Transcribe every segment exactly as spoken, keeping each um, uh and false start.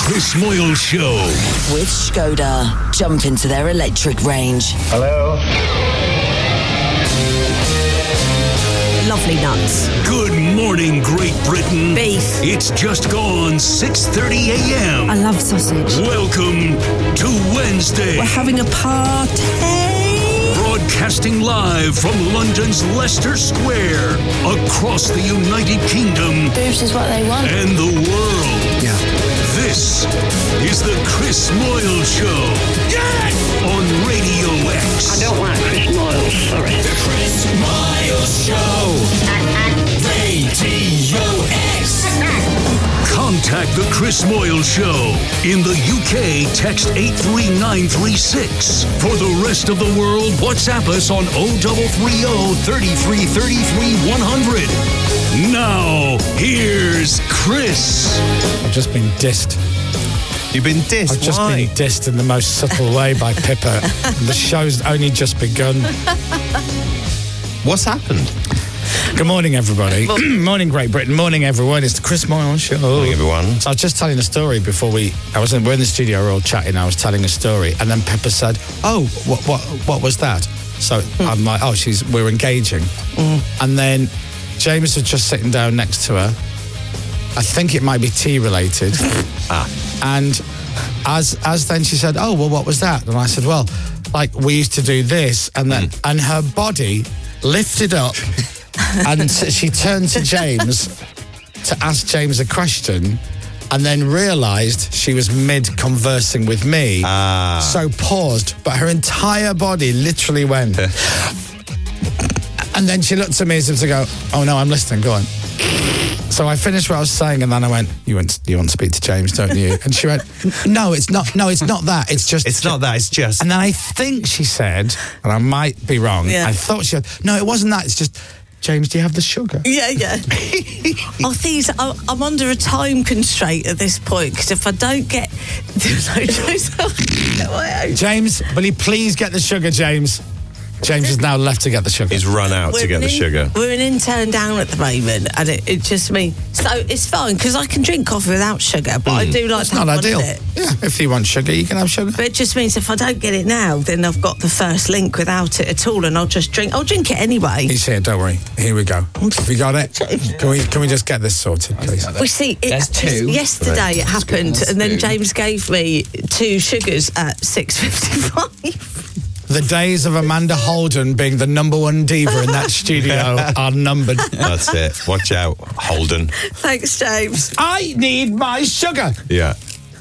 Chris Moyle Show. With Skoda. Jump into their electric range. Hello. Lovely nuts. Good morning, Great Britain. Beef. It's just gone six thirty a.m. I love sausage. Welcome to Wednesday. We're having a party. Broadcasting live from London's Leicester Square, across the United Kingdom. Boobs is what they want. And the world. Yeah. This is the Chris Moyle Show. Yes! On Radio X. I don't like Chris Moyle, sorry. The Chris Moyle Show. Radio X. Contact the Chris Moyle Show. In the U K, text eight three nine three six. For the rest of the world, WhatsApp us on oh three three oh, thirty-three thirty-three one hundred. Now, here's Chris. I've just been dissed. You've been dissed? I've just Why? been dissed in the most subtle way by Pippa. And the show's only just begun. What's happened? Good morning, everybody. Morning, Great Britain. Morning, everyone. It's the Chris Moyle Show. Morning, everyone. So I was just telling a story before we... I was in, we're in the studio, we're all chatting. I was telling a story. And then Pippa said, oh, what what, what was that? So mm. I'm like, oh, she's we're engaging. Mm. And then James was just sitting down next to her. I think it might be tea related. ah. And as as then she said, oh, well, what was that? And I said, well, like we used to do this. And then mm. and her body lifted up and she turned to James to ask James a question and then realised she was mid-conversing with me. Ah. So paused, but her entire body literally went. And then she looked at me as if to go, oh, no, I'm listening, go on. So I finished what I was saying, and then I went, you want, you want to speak to James, don't you? And she went, no, it's not, no, it's not that, it's just... It's not that, it's just... And then I think she said, and I might be wrong, yeah. I thought she said, no, it wasn't that, it's just... James, do you have the sugar? Yeah, yeah. I think I'm under a time constraint at this point because if I don't get... James, will you please get the sugar, James? James is now left to get the sugar. He's run out we're to get the in, sugar. We're an intern down at the moment, and it, it just means... So it's fine, because I can drink coffee without sugar, but mm. I do like it's to have not one ideal. of it. Yeah, if you want sugar, you can have sugar. But it just means if I don't get it now, then I've got the first link without it at all, and I'll just drink... I'll drink it anyway. He's here, don't worry. Here we go. Have you got it? Can we can we just get this sorted, please? We see, it, There's two. Yesterday it happened, That's and then two. James gave me two sugars at six fifty-five. The days of Amanda Holden being the number one diva in that studio are numbered. That's it. Watch out, Holden. Thanks, James. I need my sugar. Yeah.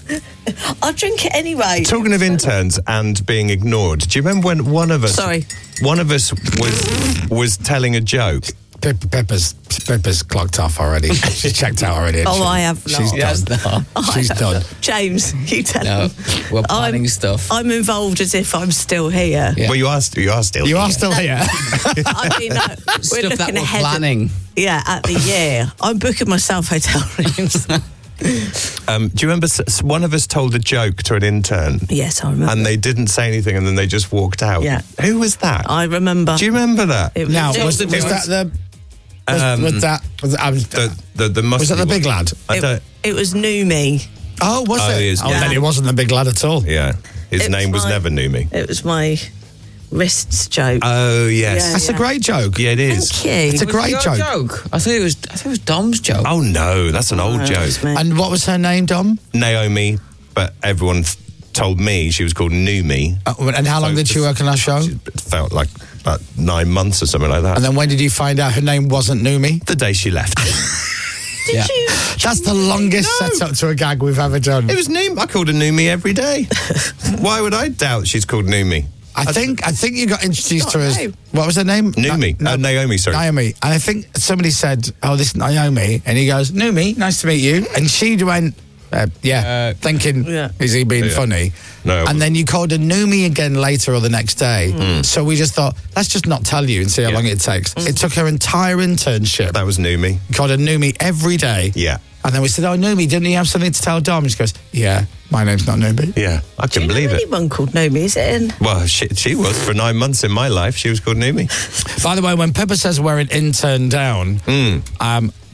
I'll drink it anyway. Talking of interns and being ignored, do you remember when one of us... Sorry. One of us was was telling a joke? Pippa, Pippa's, Pippa's clocked off already. She's checked out already. Oh, she? I have not. She's Yes, done. no. She's done. James, you tell No, him. we're planning I'm, stuff. I'm involved as if I'm still here. Yeah. Well, you are, you are still You here. are still here. I mean, no, we're Stuff looking that we're ahead. planning. Yeah, at the year. I'm booking myself hotel rooms. Um, do you remember s- one of us told a joke to an intern? Yes, I remember. And they didn't say anything and then they just walked out? Yeah. Who was that? I remember. Do you remember that? It was Now, it was, was that the... Was, Um, was that... Was, I was, The, the, the was that the big one. lad? I it, don't... it was New Me. Oh, was Oh, it? it is. Oh, Yeah. then it wasn't the big lad at all. Yeah. His It name was was my- never Knew Me. It was my wrists joke. Oh, yes. Yeah. That's a great joke. Yeah, it is. Thank you. It's a great Your joke. joke. I thought it was. I thought it was Dom's joke. Oh, no, that's an old Oh, joke. it's me. And what was her name, Dom? Naomi, but everyone th- told me she was called Knew Me. Uh, and how long So did she it's- work on our show? It felt like about nine months or something like that. And then when did you find out her name wasn't Numi? The day she left. Did Yeah. you? That's the longest No. setup to a gag we've ever done. It was Knew I called her Knew Me every day. Why would I doubt she's called Knew Me? I think I think you got introduced to her as... name. What was her name? Knew Me. Na- Uh, Naomi, sorry. Naomi. And I think somebody said, oh, this is Naomi. And he goes, Numi, nice to meet you. And she went, uh, yeah, Uh, thinking, Yeah. is he being Yeah. funny? No. And then you called her Numi again later or the next day. So we just thought, let's just not tell you and see how Yeah. long it takes. It took her entire internship. That was Knew Me. We called her Numi every day. Yeah. And then we said, oh, Numi, didn't you have something to tell Dom? And she goes, yeah, my name's not Numi. Yeah, I Do can you know believe it. anyone called Naomi? Is it in? Well, she, she was for nine months in my life. She was called Knew Me. By the way, when Pippa says we're an intern down, Mm. um,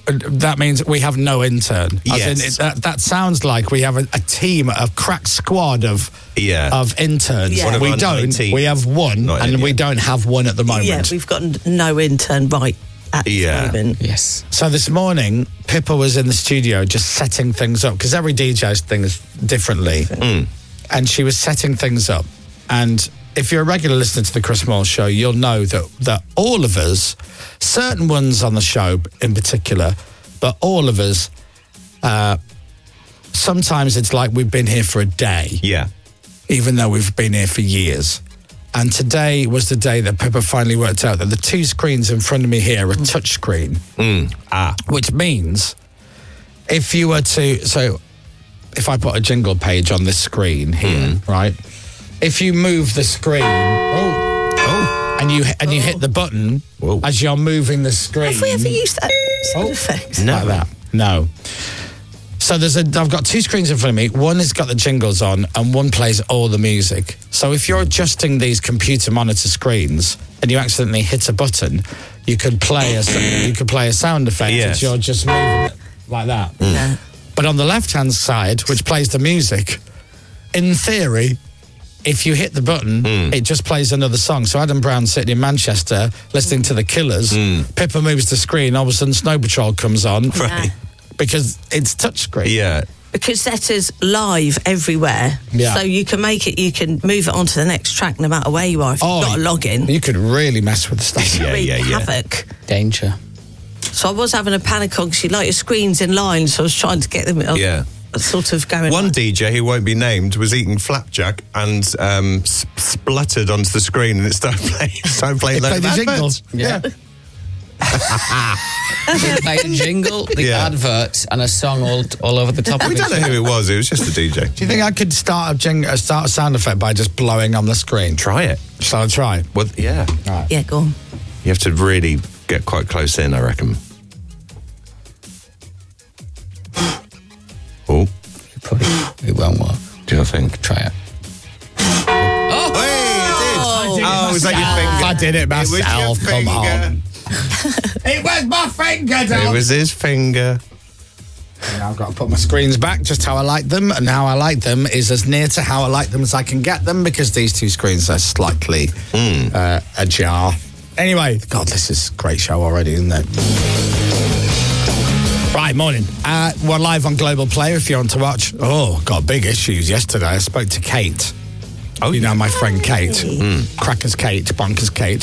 that means we have no intern. As Yes. in, it, that, that sounds like we have a, a team, a crack squad of Yeah. of interns. Yeah. One of We our don't. nineteen. We have one, Not and in we yet. don't have one at the moment. Yeah, we've got n- no intern right at Yeah. the moment. Yes. So this morning, Pippa was in the studio just setting things up because every D J's thing is differently, and she was setting things up. And if you're a regular listener to the Chris Moyle Show, you'll know that that all of us, certain ones on the show in particular, but all of us, uh, sometimes it's like we've been here for a day, Yeah. even though we've been here for years. And today was the day that Pippa finally worked out that the two screens in front of me here are touch screen. Ah. Which means if you were to, so if I put a jingle page on this screen here, right? If you move the screen, oh, Oh. and you and you hit the button Whoa. as you're moving the screen, Have we ever used that sound Oh. effect? No. like that, no. So there's a, I've got two screens in front of me. One has got the jingles on, and one plays all the music. So if you're adjusting these computer monitor screens and you accidentally hit a button, you could play a you could play a sound effect Yes. as you're just moving it like that. Yeah. But on the left-hand side, which plays the music, in theory, if you hit the button, it just plays another song. So Adam Brown's sitting in Manchester listening to The Killers. Pippa moves the screen, all of a sudden Snow Patrol comes on. Right. Because it's touchscreen. Yeah. Because that is live everywhere. Yeah. So you can make it, you can move it onto the next track no matter where you are. If you've got a login, You could really mess with the stuff. Yeah, wreak yeah, yeah. havoc. Danger. So I was having a panic on because you like your screens in line, so I was trying to get them uh, Yeah. sort of going. One like- D J who won't be named was eating flapjack and um, s- spluttered onto the screen and it started playing, started playing It loads played of the jingle. adverts. Yeah. They played a jingle, the Yeah. adverts, and a song all all over the top We of don't know it. who it was. It was just a D J. Do you think I could start a, jing- uh, start a sound effect by just blowing on the screen? Try it. Shall I try? Well, yeah. Yeah, go on. You have to really get quite close in, I reckon. Oh, Probably it won't work. do you think? Try it. Oh, hey, it did. Oh, was that your finger? I did it It was your myself. Come finger. on. It was my finger, It dog. was his finger. Now I've got to put my screens back just how I like them, and how I like them is as near to how I like them as I can get them because these two screens are slightly uh, ajar. Anyway, God, this is a great show already, isn't it? Right, morning. Uh, we're live on Global Player if you want to watch. Oh, got big issues yesterday. I spoke to Kate. Oh, You know my friend Kate. Crackers Kate, Bonkers Kate.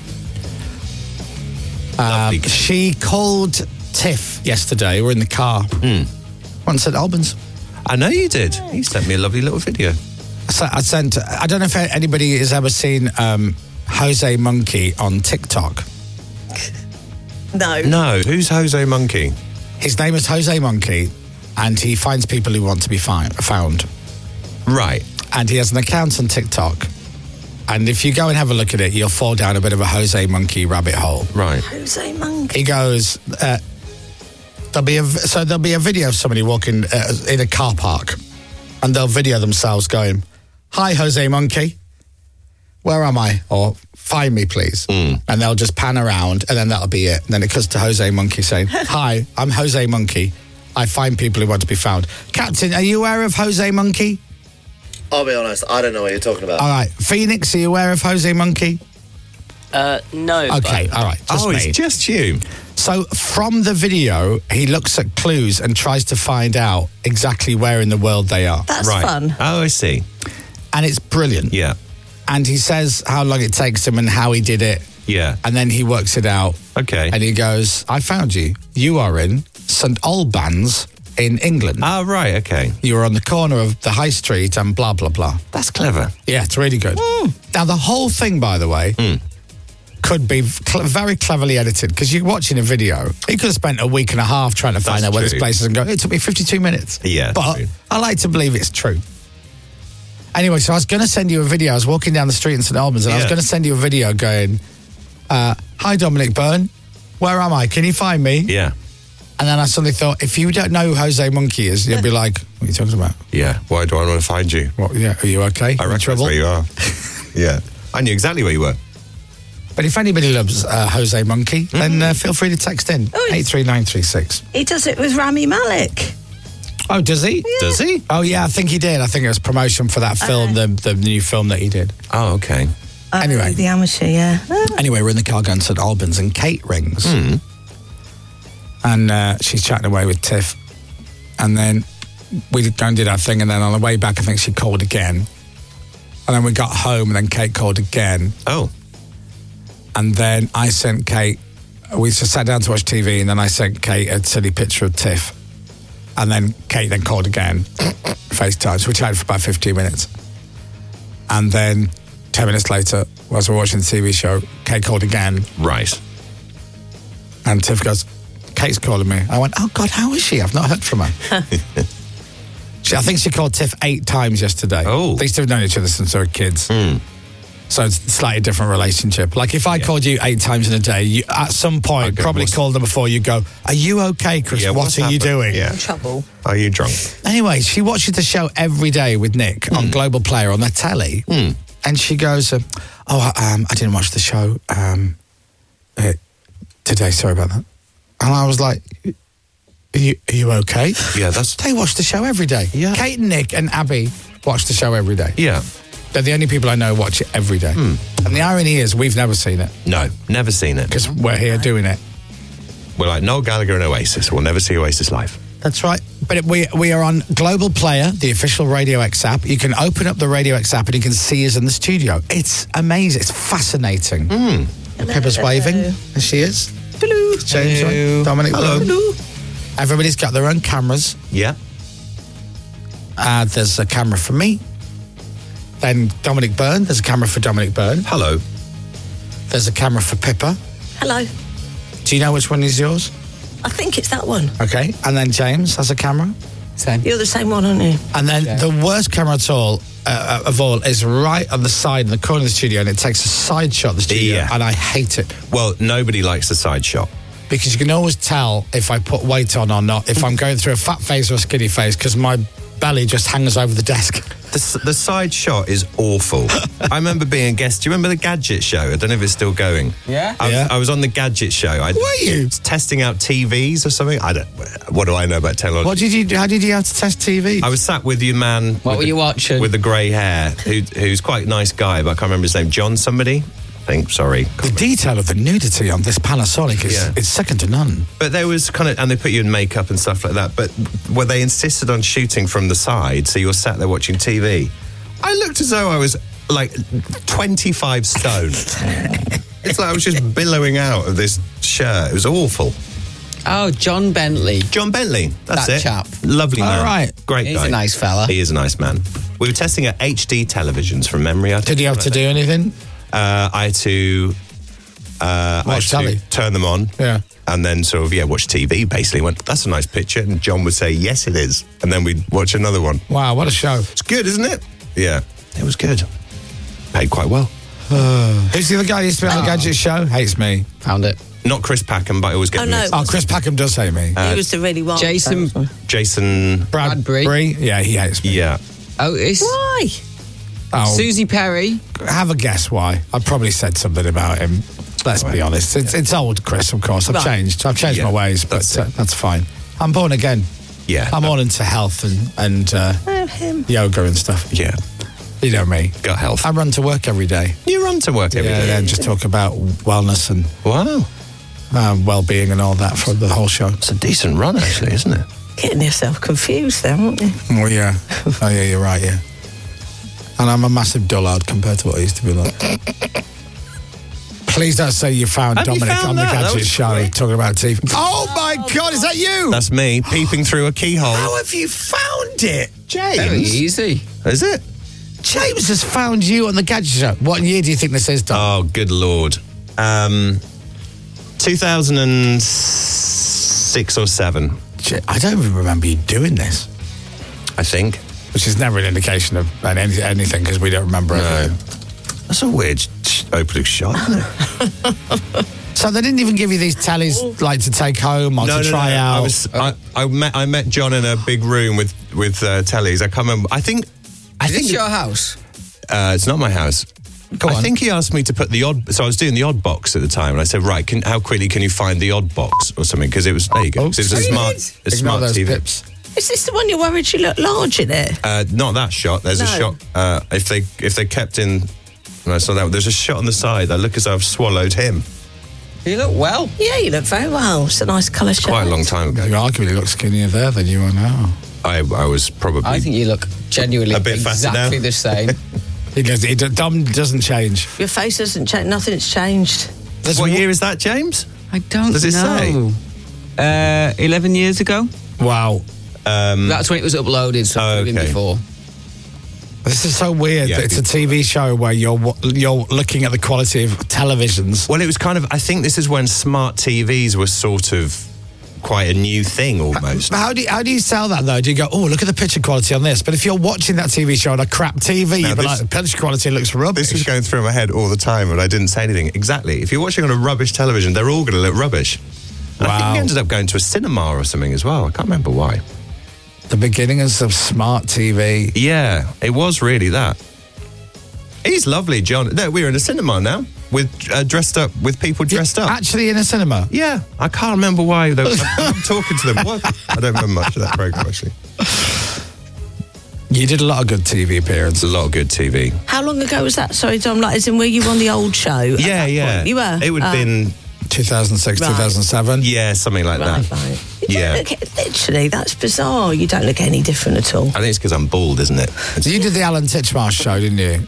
Lovely. Um, she called Tiff yesterday. We're in the car. One Saint Albans. I know you did. He sent me a lovely little video. So I sent. I don't know if anybody has ever seen um, Jose Monkey on TikTok. No. No, who's Jose Monkey? His name is Jose Monkey, and he finds people who want to be fi- found. Right. And he has an account on TikTok. And if you go and have a look at it, you'll fall down a bit of a Jose Monkey rabbit hole. Right. Jose Monkey. He goes. Uh, there'll be a v- so there'll be a video of somebody walking uh, in a car park, and they'll video themselves going, "Hi, Jose Monkey. Where am I?" Or "Find me, please." And they'll just pan around, and then that'll be it. And then it cuts to Jose Monkey saying, "Hi, I'm Jose Monkey. I find people who want to be found." Captain, are you aware of Jose Monkey? I'll be honest, I don't know what you're talking about. All right. Phoenix, are you aware of Jose Monkey? Uh, no. Okay, all right. Just oh, me. it's just you. So from the video, he looks at clues and tries to find out exactly where in the world they are. That's Right. fun. Oh, I see. And it's brilliant. Yeah. And he says how long it takes him and how he did it. Yeah. And then he works it out. Okay. And he goes, I found you. You are in Saint Albans in England. Oh, right. Okay. You were on the corner of the high street and blah, blah, blah. That's clever. Yeah, it's really good. Now, the whole thing, by the way, could be cl- very cleverly edited because you're watching a video. He could have spent a week and a half trying to find That's out where this true. place is and go, it took me fifty-two minutes. Yeah, But true. I like to believe it's true. Anyway, so I was going to send you a video. I was walking down the street in Saint Albans and I was Yeah. going to send you a video going, uh, hi, Dominic Byrne. Where am I? Can you find me? Yeah. And then I suddenly thought, if you don't know who Jose Monkey is, you'll be like, what are you talking about? Yeah. Why do I want to find you? What, yeah, are you okay? I In reckon trouble? that's where you are. Yeah. I knew exactly where you were. But if anybody loves uh, Jose Monkey, mm. then uh, feel free to text in Oh, eight three nine three six. He does it with Rami Malek. Oh, does he? Yeah. Does he? Oh, yeah, I think he did. I think it was promotion for that film, Uh, the the new film that he did. Oh, okay. Oh, Anyway. the amateur, yeah. Oh. Anyway, we're in the car going to St Albans, and Kate rings. Mm. And uh, she's chatting away with Tiff. And then we go and did our thing, and then on the way back, I think she called again. And then we got home, and then Kate called again. Oh. And then I sent Kate, we just sat down to watch T V, and then I sent Kate a silly picture of Tiff. And then Kate then called again, FaceTime. So we chatted for about fifteen minutes. And then ten minutes later, whilst we were watching the T V show, Kate called again. Right. And Tiff goes, Kate's calling me. I went, oh, God, how is she? I've not heard from her. she, I think she called Tiff eight times yesterday. Oh. They still have known each other since they were kids. Mm. So it's a slightly different relationship. Like if I Yeah. called you eight times in a day, you, at some point, I'd go, probably "What's- called them before you go, are you okay, Chris? Yeah, what what's are you happened?" doing? Yeah. Trouble. Are you drunk? Anyway, she watches the show every day with Nick Hmm. on Global Player on the telly. And she goes, um, oh, um, I didn't watch the show um, uh, today. Sorry about that. And I was like, are you, are you okay? Yeah, that's... They watch the show every day. Yeah. Kate and Nick and Abby watch the show every day. Yeah. They're the only people I know watch it every day. Hmm. And the irony is we've never seen it No, never seen it. because we're here doing it. We're like Noel Gallagher and Oasis. We'll never see Oasis live. That's right. But it, we we are on Global Player, the official Radio X app. You can open up the Radio X app and you can see us in the studio. It's amazing. It's fascinating. Mm. Pippa's waving. There she is. Hello. James. Hello. Right? Dominic. Hello. Hello. Everybody's got their own cameras. Yeah. Uh, there's a camera for me. Then Dominic Byrne. There's a camera for Dominic Byrne. Hello. There's a camera for Pippa. Hello. Do you know which one is yours? I think it's that one. Okay. And then James has a camera. Same. You're the same one, aren't you? And then the worst camera at all, uh, of all is right on the side in the corner of the studio, and it takes a side shot of the studio, Yeah. and I hate it Well, nobody likes a side shot. because you can always tell if I put weight on or not, if I'm going through a fat face or a skinny face, because my belly just hangs over the desk. The, s- the side shot is awful. I remember being a guest. Do you remember the Gadget Show? I don't know if it's still going. Yeah? I, was- Yeah. I was on the Gadget Show. I, Were you? was testing out T Vs or something. I don't. What do I know about technology? What did you do? How did you have to test T V? I was sat with your man. What with were the- you watching? With the grey hair, who, who's quite a nice guy, but I can't remember his name. John somebody? I think, sorry. The detail of the nudity on this Panasonic is Yeah. it's second to none. But there was kind of, and they put you in makeup and stuff like that, but where they insisted on shooting from the side, so you were sat there watching T V. I looked as though I was like twenty-five stone. It's like I was just billowing out of this shirt. It was awful. Oh, John Bentley. John Bentley, that's That it. chap. Lovely man. All right. Great He's guy. a nice fella. He is a nice man. We were testing at H D televisions from memory. I Did you have to do anything? Uh, I had to, uh, I Watch had to telly. turn them on. Yeah. And then sort of, yeah, watch T V, basically. Went, that's a nice picture. And John would say, yes, it is. And then we'd watch another one. Wow, what a show. It's good, isn't it? Yeah. It was good. Paid quite well. Who's the other guy who used to be on the Gadget Show? Hates me. Found it. Not Chris Packham, but I always get Oh, them no. mixed. Oh, Chris Packham does hate me. Uh, he was the really wild. Jason. person. Jason. Bradbury. Bree? Yeah, he hates me. Yeah. Oh, it's Why? Oh, Susie Perry. have a guess why. I probably said something about him. Let's be honest. It's, it's old, Chris, of course. I've Right. changed. I've changed Yeah, my ways, but that's uh, it. that's fine. I'm born again. Yeah. I'm all into health and, and uh, Oh, him. yoga and stuff. Yeah. You know me. Gut health. I run to work every day. You run to work every Yeah, day. yeah, and just talk about wellness and Wow. um, well-being and all that for the whole show. It's a decent run, actually, isn't it? Getting yourself confused there, aren't you? Oh, yeah. Oh, yeah, you're right, yeah. And I'm a massive dullard compared to what I used to be like. Please don't say you found Have you Dominic found on the that? That Gadget was Show quick. talking about T V. Oh, my God, is that you? That's me peeping through a keyhole. How have you found it? Very James? easy. Is it? James has found you on the Gadget Show. What year do you think this is, Dom? Oh, good Lord. Um, two thousand six or seven, J- I don't even remember you doing this, I think. which is never an indication of any, anything because we don't remember No. everything. That's a weird sh- opening shot, isn't it? So they didn't even give you these tellies like to take home or to try out. I was. I, I met. I met John in a big room with with uh, tellies. I can't remember. I think. I Is think this your house? uh, it's not my house. Go I on. think he asked me to put the odd. So I was doing the odd box at the time, and I said, "Right, can, how quickly can you find the odd box or something?" Because it was there you go. Oh, 'Cause it was a sorry, smart, kids. a Ignore smart those T V. pips. Is this the one you're worried you look large in it? Uh, not that shot. There's a No. shot. Uh, if they if they kept in, and I saw that. There's a shot on the side. I look as though I've swallowed him. You look well. Yeah, you look very well. It's a nice colour shirt. Quite a long time ago. You arguably look skinnier there than you are now. I I was probably. I think you look genuinely A bit fatter exactly now. the same. He does, he, Dom doesn't change. Your face hasn't changed. Nothing's changed. There's what one- year is that, James? I don't Does it know. Uh, Eleven years ago. Wow. Um, That's when it was uploaded. So Oh, it been okay. before. This is so weird Yeah, that it's a T V show where you're wa- you're looking at the quality of televisions. well, it was kind of. I think this is when smart T Vs were sort of quite a new thing almost. But how do you, how do you sell that though? Do you go, oh, look at the picture quality on this? But if you're watching that T V show on a crap T V, Now you'd be this- like, the picture quality looks rubbish. This was going through my head all the time, and I didn't say anything. Exactly. If you're watching on a rubbish television, they're all going to look rubbish. And I think Wow. we ended up going to a cinema or something as well. I can't remember why. The beginnings of smart T V. Yeah, it was really that. He's lovely, John. No, we're in a cinema now with uh, dressed up with people dressed up. Actually, in a cinema. Yeah, I can't remember why. Though. I'm, I'm talking to them. What? I don't remember much of that program actually. You did a lot of good T V It's appearances. a lot of good T V. How long ago was that? Sorry, Dom. Like, as in, were you on the old show? at Yeah, that yeah. point? You were. It would have Oh. been two thousand six, Right. two thousand seven. yeah, something like Right, that. right. You Yeah. don't look, literally, that's bizarre. You don't look any different at all. I think it's because I'm bald, isn't it? So you did the Alan Titchmarsh show, didn't you?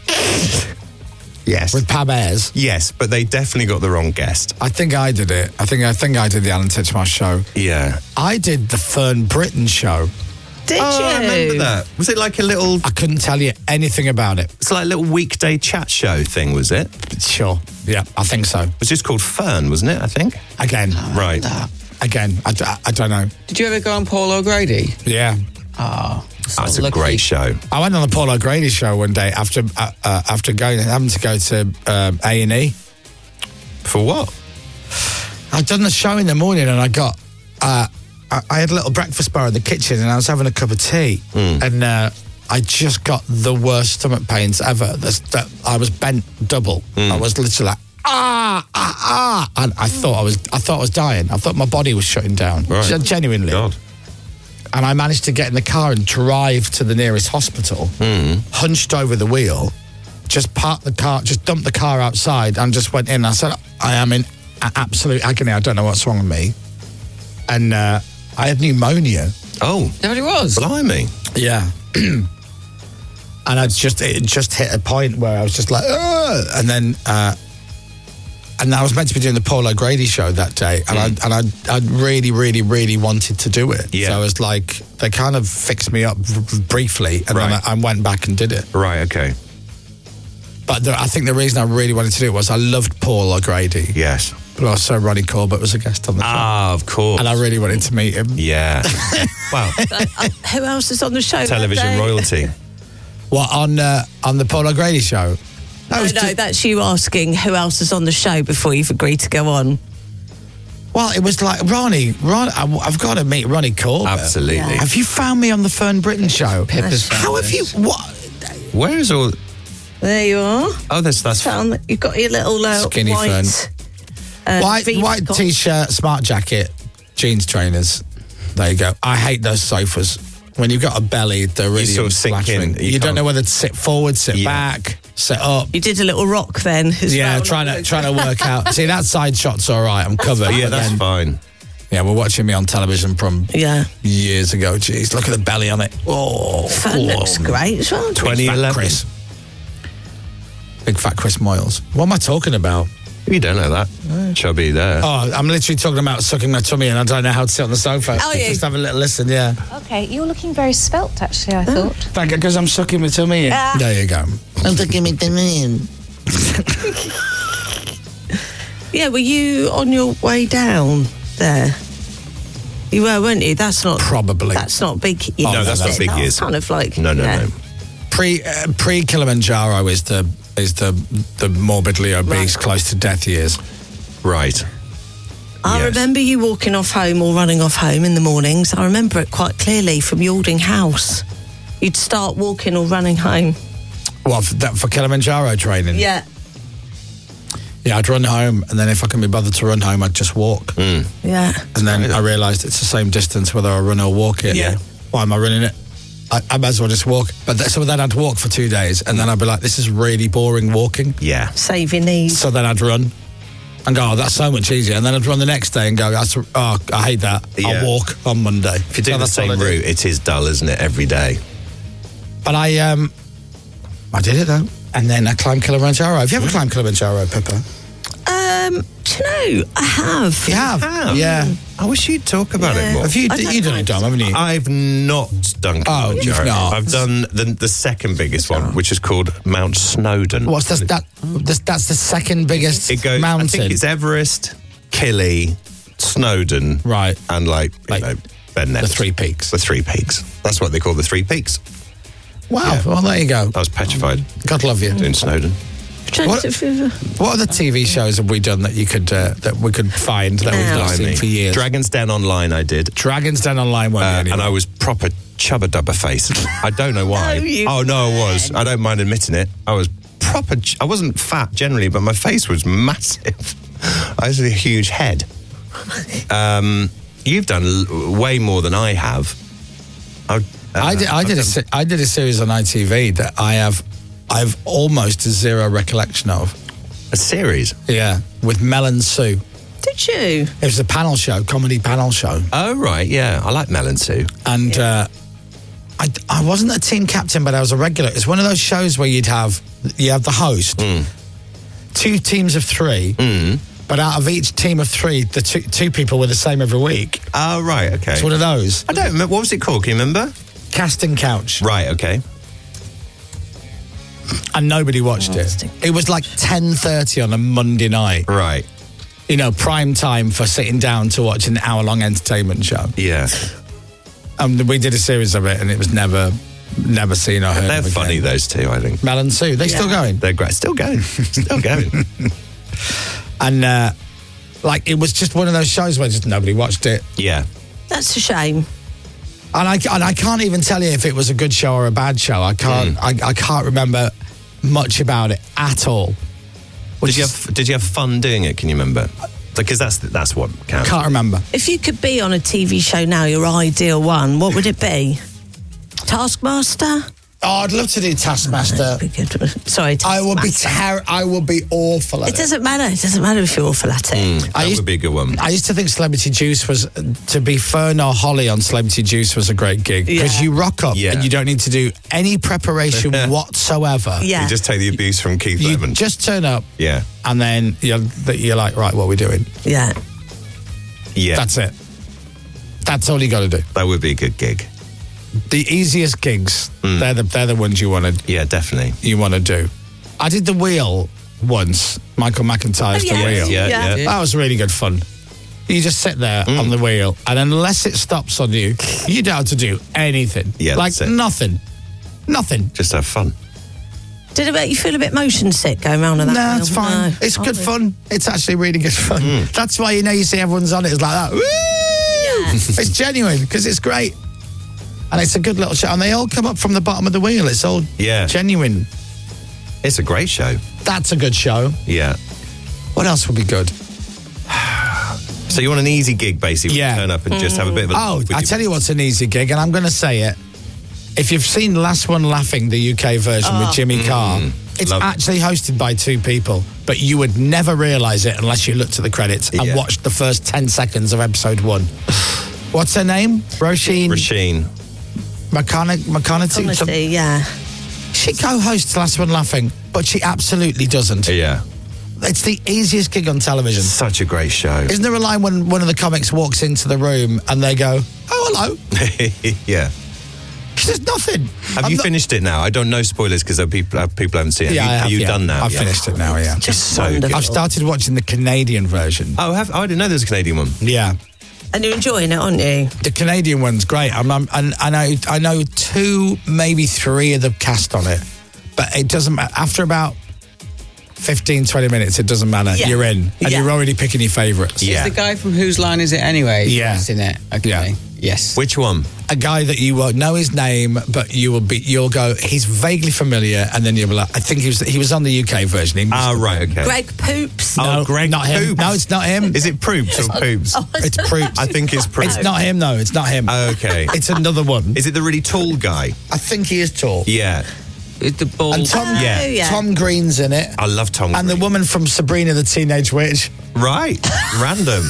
Yes. With Pam Ayres. Yes, but they definitely got the wrong guest. I think I did it. I think I think I did the Alan Titchmarsh show. Yeah. I did the Fern Britton show. Did oh, you? I remember that. Was it like a little? I couldn't tell you anything about it. It's like a little weekday chat show thing, was it? Sure. Yeah, I think so. It was just called Fern, wasn't it? I think. Again. Right. Again, I, d- I don't know. Did you ever go on Paul O'Grady? Yeah. Oh, That's a great show. I went on the Paul O'Grady show one day after uh, uh, after going having to go to um, A and E. For what? I'd done the show in the morning and I got uh, I, I had a little breakfast bar in the kitchen and I was having a cup of tea and uh, I just got the worst stomach pains ever. That's, that I was bent double. I was literally like ah ah ah, and I thought I was I thought I was dying. I thought my body was shutting down. Right. Gen- Genuinely. God. And I managed to get in the car and drive to the nearest hospital, hunched over the wheel, just parked the car, just dumped the car outside and just went in. I said, I am in a- absolute agony. I don't know what's wrong with me. And uh, I had pneumonia. Oh, There it was. blimey. Yeah. And I just, it just hit a point where I was just like, Ugh! and then, uh, and I was meant to be doing the Paul O'Grady show that day, and I and I I really, really, really wanted to do it. Yeah. So I was like, they kind of fixed me up v- briefly, and Right. then I, I went back and did it. Right. Okay. But the, I think the reason I really wanted to do it was I loved Paul O'Grady, Yes. but also Ronnie Corbett was a guest on the show, Ah, of course. and I really wanted to meet him. Yeah. Wow. Uh, who else is on the show? that Television day? royalty. What on uh, on the Paul O'Grady show? No, it was no, ju- that's you asking who else is on the show before you've agreed to go on. Well, it was like Ronnie. Ron, I, I've got to meet Ronnie Corbett. Absolutely. Yeah. Have you found me on the Fern Britton show? Pippa's How have you? What? Where is all? There you are. Oh, that's that's. Found, you've got your little uh, Skinny white, uh, white V white top. t-shirt, smart jacket, jeans trainers. There you go. I hate those sofas. When you've got a belly, they're really sort of sink unflattering. in. You, You don't can't- know whether to sit forward, sit Yeah. back, sit up. You did a little rock then. As Yeah, well. trying to trying to work out. See, that side shot's all right. I'm covered. Yeah, but that's then- fine. Yeah, we're watching me on television from Yeah. years ago. Jeez, look at the belly on it. Oh, Fun looks great as well. twenty Big fat eleven. Chris. Big fat Chris Moyles. What am I talking about? You don't know that. Chubby there. Oh, I'm literally talking about sucking my tummy and I don't know how to sit on the sofa. Oh, yeah. Just have a little listen, yeah. Okay, you're looking very svelte, actually, I thought. Thank you, because I'm sucking my tummy in. Ah. There you go. I'm sucking my tummy in. Yeah, were you on your way down there? You were, weren't you? That's not Probably. That's not big. Oh, no, that's no, not big That's years. kind of like No, no, yeah. no. Pre uh, pre Kilimanjaro is the is the the morbidly obese, Right. close to death years. Right. I Yes. remember you walking off home or running off home in the mornings. I remember it quite clearly from Yalding House. You'd start walking or running home. What for, that, for Kilimanjaro training? Yeah. Yeah, I'd run home, and then if I couldn't be bothered to run home, I'd just walk. Mm. Yeah. And then I realised it's the same distance whether I run or walk it. Yeah. Why am I running it? I, I might as well just walk. But th- so then I'd walk for two days, and then I'd be like, this is really boring walking. Yeah. Save your knees. So then I'd run and go, oh, that's so much easier. And then I'd run the next day and go, that's, oh, I hate that. Yeah. I'll walk on Monday. If you do So the that's all same I do. route, it is dull, isn't it, every day? But I, um, I did it though. And then I climbed Kilimanjaro. Have you ever climbed Kilimanjaro, Pippa? Um, do you know, I have. You have? have? Yeah. I wish you'd talk about Yeah. it more. Have you, I don't you done know. it, Dom, haven't you? I've not done Oh, you've Kilimanjaro. not. I've done the, the second biggest one, which is called Mount Snowdon. What's this, that? That's, that's the second biggest It goes, mountain. I think it's Everest, Kili, Snowdon, Right. and like, you Like know, Ben Nevis. the three peaks. The three peaks. That's what they call the three peaks. Wow. Yeah. Well, there you go. I was petrified God love you. doing Snowdon. What, what other T V shows have we done that you could uh, that we could find that we've not seen Blimey. for years? Dragon's Den Online I did. Dragon's Den Online one, Uh, and I was proper chubba dubba faced. I don't know why. No, you oh no, I was. I don't mind admitting it. I was proper. ch- I wasn't fat generally, but my face was massive. I had a huge head. Um, you've done l- way more than I have. I, uh, I did. I I've did a. done- se- I did a series on I T V that I have. I've almost zero recollection of. a series. Yeah, with Mel and Sue. Did you? It was a panel show, comedy panel show, Oh right, yeah. I like Mel and Sue. and uh, I I wasn't a team captain, but I was a regular. It's one of those shows where you'd have you have the host, two teams of three, but out of each team of three, the two, two people were the same every week. Oh right, okay. It's one of those. I don't remember. What was it called? Can you remember? Casting couch. Right, okay. And nobody watched it. It was like ten thirty on a Monday night. Right. You know, prime time for sitting down to watch an hour-long entertainment show. Yeah. Um, we did a series of it, and it was never, never seen or heard They're of again. funny, those two, I think. Mel and Sue, they're still going. They're great. Still going. Still going. And, uh, like, it was just one of those shows where just nobody watched it. Yeah. That's a shame. And I, and I can't even tell you if it was a good show or a bad show. I can't, I, I can't remember much about it at all. Did you have Did you have fun doing it? Can you remember? Because that's that's what counts. Can't remember. If you could be on a T V show now, your ideal one, what would it be? Taskmaster? Oh, I'd love to do Taskmaster. Sorry, I would be Taskmaster. ter- I would be awful at It it. doesn't matter. It doesn't matter if you're awful at it. That I used- would be a good one. I used to think Celebrity Juice was, to be Fern or Holly on Celebrity Juice was a great gig. Because Yeah. you rock up Yeah. and you don't need to do any preparation whatsoever. Yeah. You just take the abuse from Keith You Lemon. just turn up Yeah. and then you're, you're like, right, what are we doing? Yeah. Yeah. That's it. That's all you got to do. That would be a good gig. The easiest gigs, Mm. they're the they're the ones you want to Yeah, definitely. you want to do. I did the wheel once. Michael McIntyre's Oh, the yeah. wheel. Yeah, yeah. Yeah. That was really good fun. You just sit there Mm. on the wheel, and unless it stops on you, you don't have to do anything. Yeah, like that's it. nothing, nothing. Just have fun. Did it make you feel a bit motion sick going around on that? No, wheel? it's fine. No. It's good Oh, fun. It's actually really good fun. Mm. That's why you know you see everyone's on it. It's like that. Woo! It's genuine because it's great, and it's a good little show. And they all come up from the bottom of the wheel. It's all Yeah. genuine. It's a great show. That's a good show. Yeah. What else would be good? So you want an easy gig, basically? Yeah. Turn up and just have a bit of a. Oh, with I your- tell you what's an easy gig, and I'm going to say it. If you've seen Last One Laughing, the U K version with Jimmy Carr, it's Love it. actually hosted by two people, but you would never realise it unless you looked at the credits and Yeah. watched the first ten seconds of episode one. What's her name? Roisin Rasheen. McConaughey. McConaughey. Honestly, yeah. She co-hosts Last One Laughing, but she absolutely doesn't. Yeah. It's the easiest gig on television. Such a great show. Isn't there a line when one of the comics walks into the room and they go, "Oh, hello"? Yeah. She does nothing. Have I'm you not- finished it now? I don't know spoilers because people uh, people haven't seen it. Yeah, Have I you, have, are you yeah. done now? I've Yeah. finished it now, yeah. It's so good. I've started watching the Canadian version. Oh, have, oh, I didn't know there was a Canadian one. Yeah. And you're enjoying it, aren't you? The Canadian one's great. I'm, I'm, and I know, I know two, maybe three of the cast on it, but it doesn't matter. After about fifteen, twenty minutes, it doesn't matter. Yeah. You're in. And Yeah. you're already picking your favourites. Yeah. Is the guy from Whose Line Is It Anyway? Yeah. That's in it. Okay. Yeah. Yes. Which one? A guy that you won't know his name, but you will be. You'll go. He's vaguely familiar, and then you'll be like, I think he was. He was on the U K version. He Ah, right. Okay. Greg Poops. Oh, No, Greg not him. Poops. No, it's not him. Is it Proops or Poops? Oh, It's Proops. I think it's Proops. It's not him, though. It's not him. Okay. It's another one. Is it the really tall guy? I think he is tall. Yeah. It's the ball. And Tom, Oh, Yeah. yeah. Tom Green's in it. I love Tom And the Green. woman from Sabrina the Teenage Witch. Right. Random.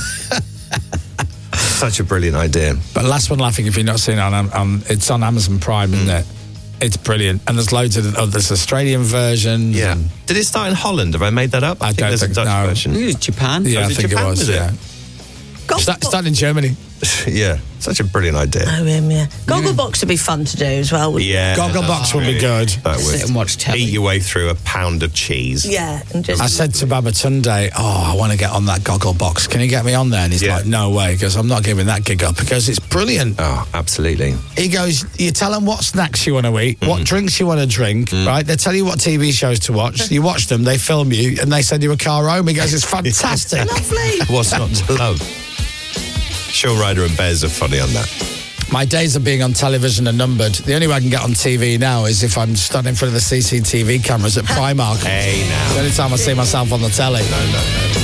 Such a brilliant idea. But Last One Laughing, if you've not seen it, on, on, it's on Amazon Prime, isn't it? It's brilliant. And there's loads of oh, there's Australian versions. Yeah. and- Did it start in Holland? Have I made that up? I think don't there's think- a Dutch no. version. It was Japan. Yeah, Oh, I was it think Japan, it was, was it? yeah. Gogglebox. Start, started in Germany. Yeah. Such a brilliant idea. Oh, him, yeah. Gogglebox would be fun to do as well. wouldn't it? Yeah. Gogglebox would be good. That would. Sit and watch telly. Eat your way through a pound of cheese. Yeah, and just I said to Babatunde, oh, I want to get on that Gogglebox. Can you get me on there? And he's Yeah. like, no way. He goes, I'm not giving that gig up. Because it's brilliant. Oh, absolutely. He goes, you tell them what snacks you want to eat, Mm. what drinks you want to drink, right? They tell you what T V shows to watch. You watch them, they film you, and they send you a car home. He goes, it's fantastic. lovely. What's not to love? Shaw Ryder and Bez are funny on that. My days of being on television are numbered. The only way I can get on T V now is if I'm standing in front of the C C T V cameras at Primark. Hey, now. The only time I see myself on the telly. No, no,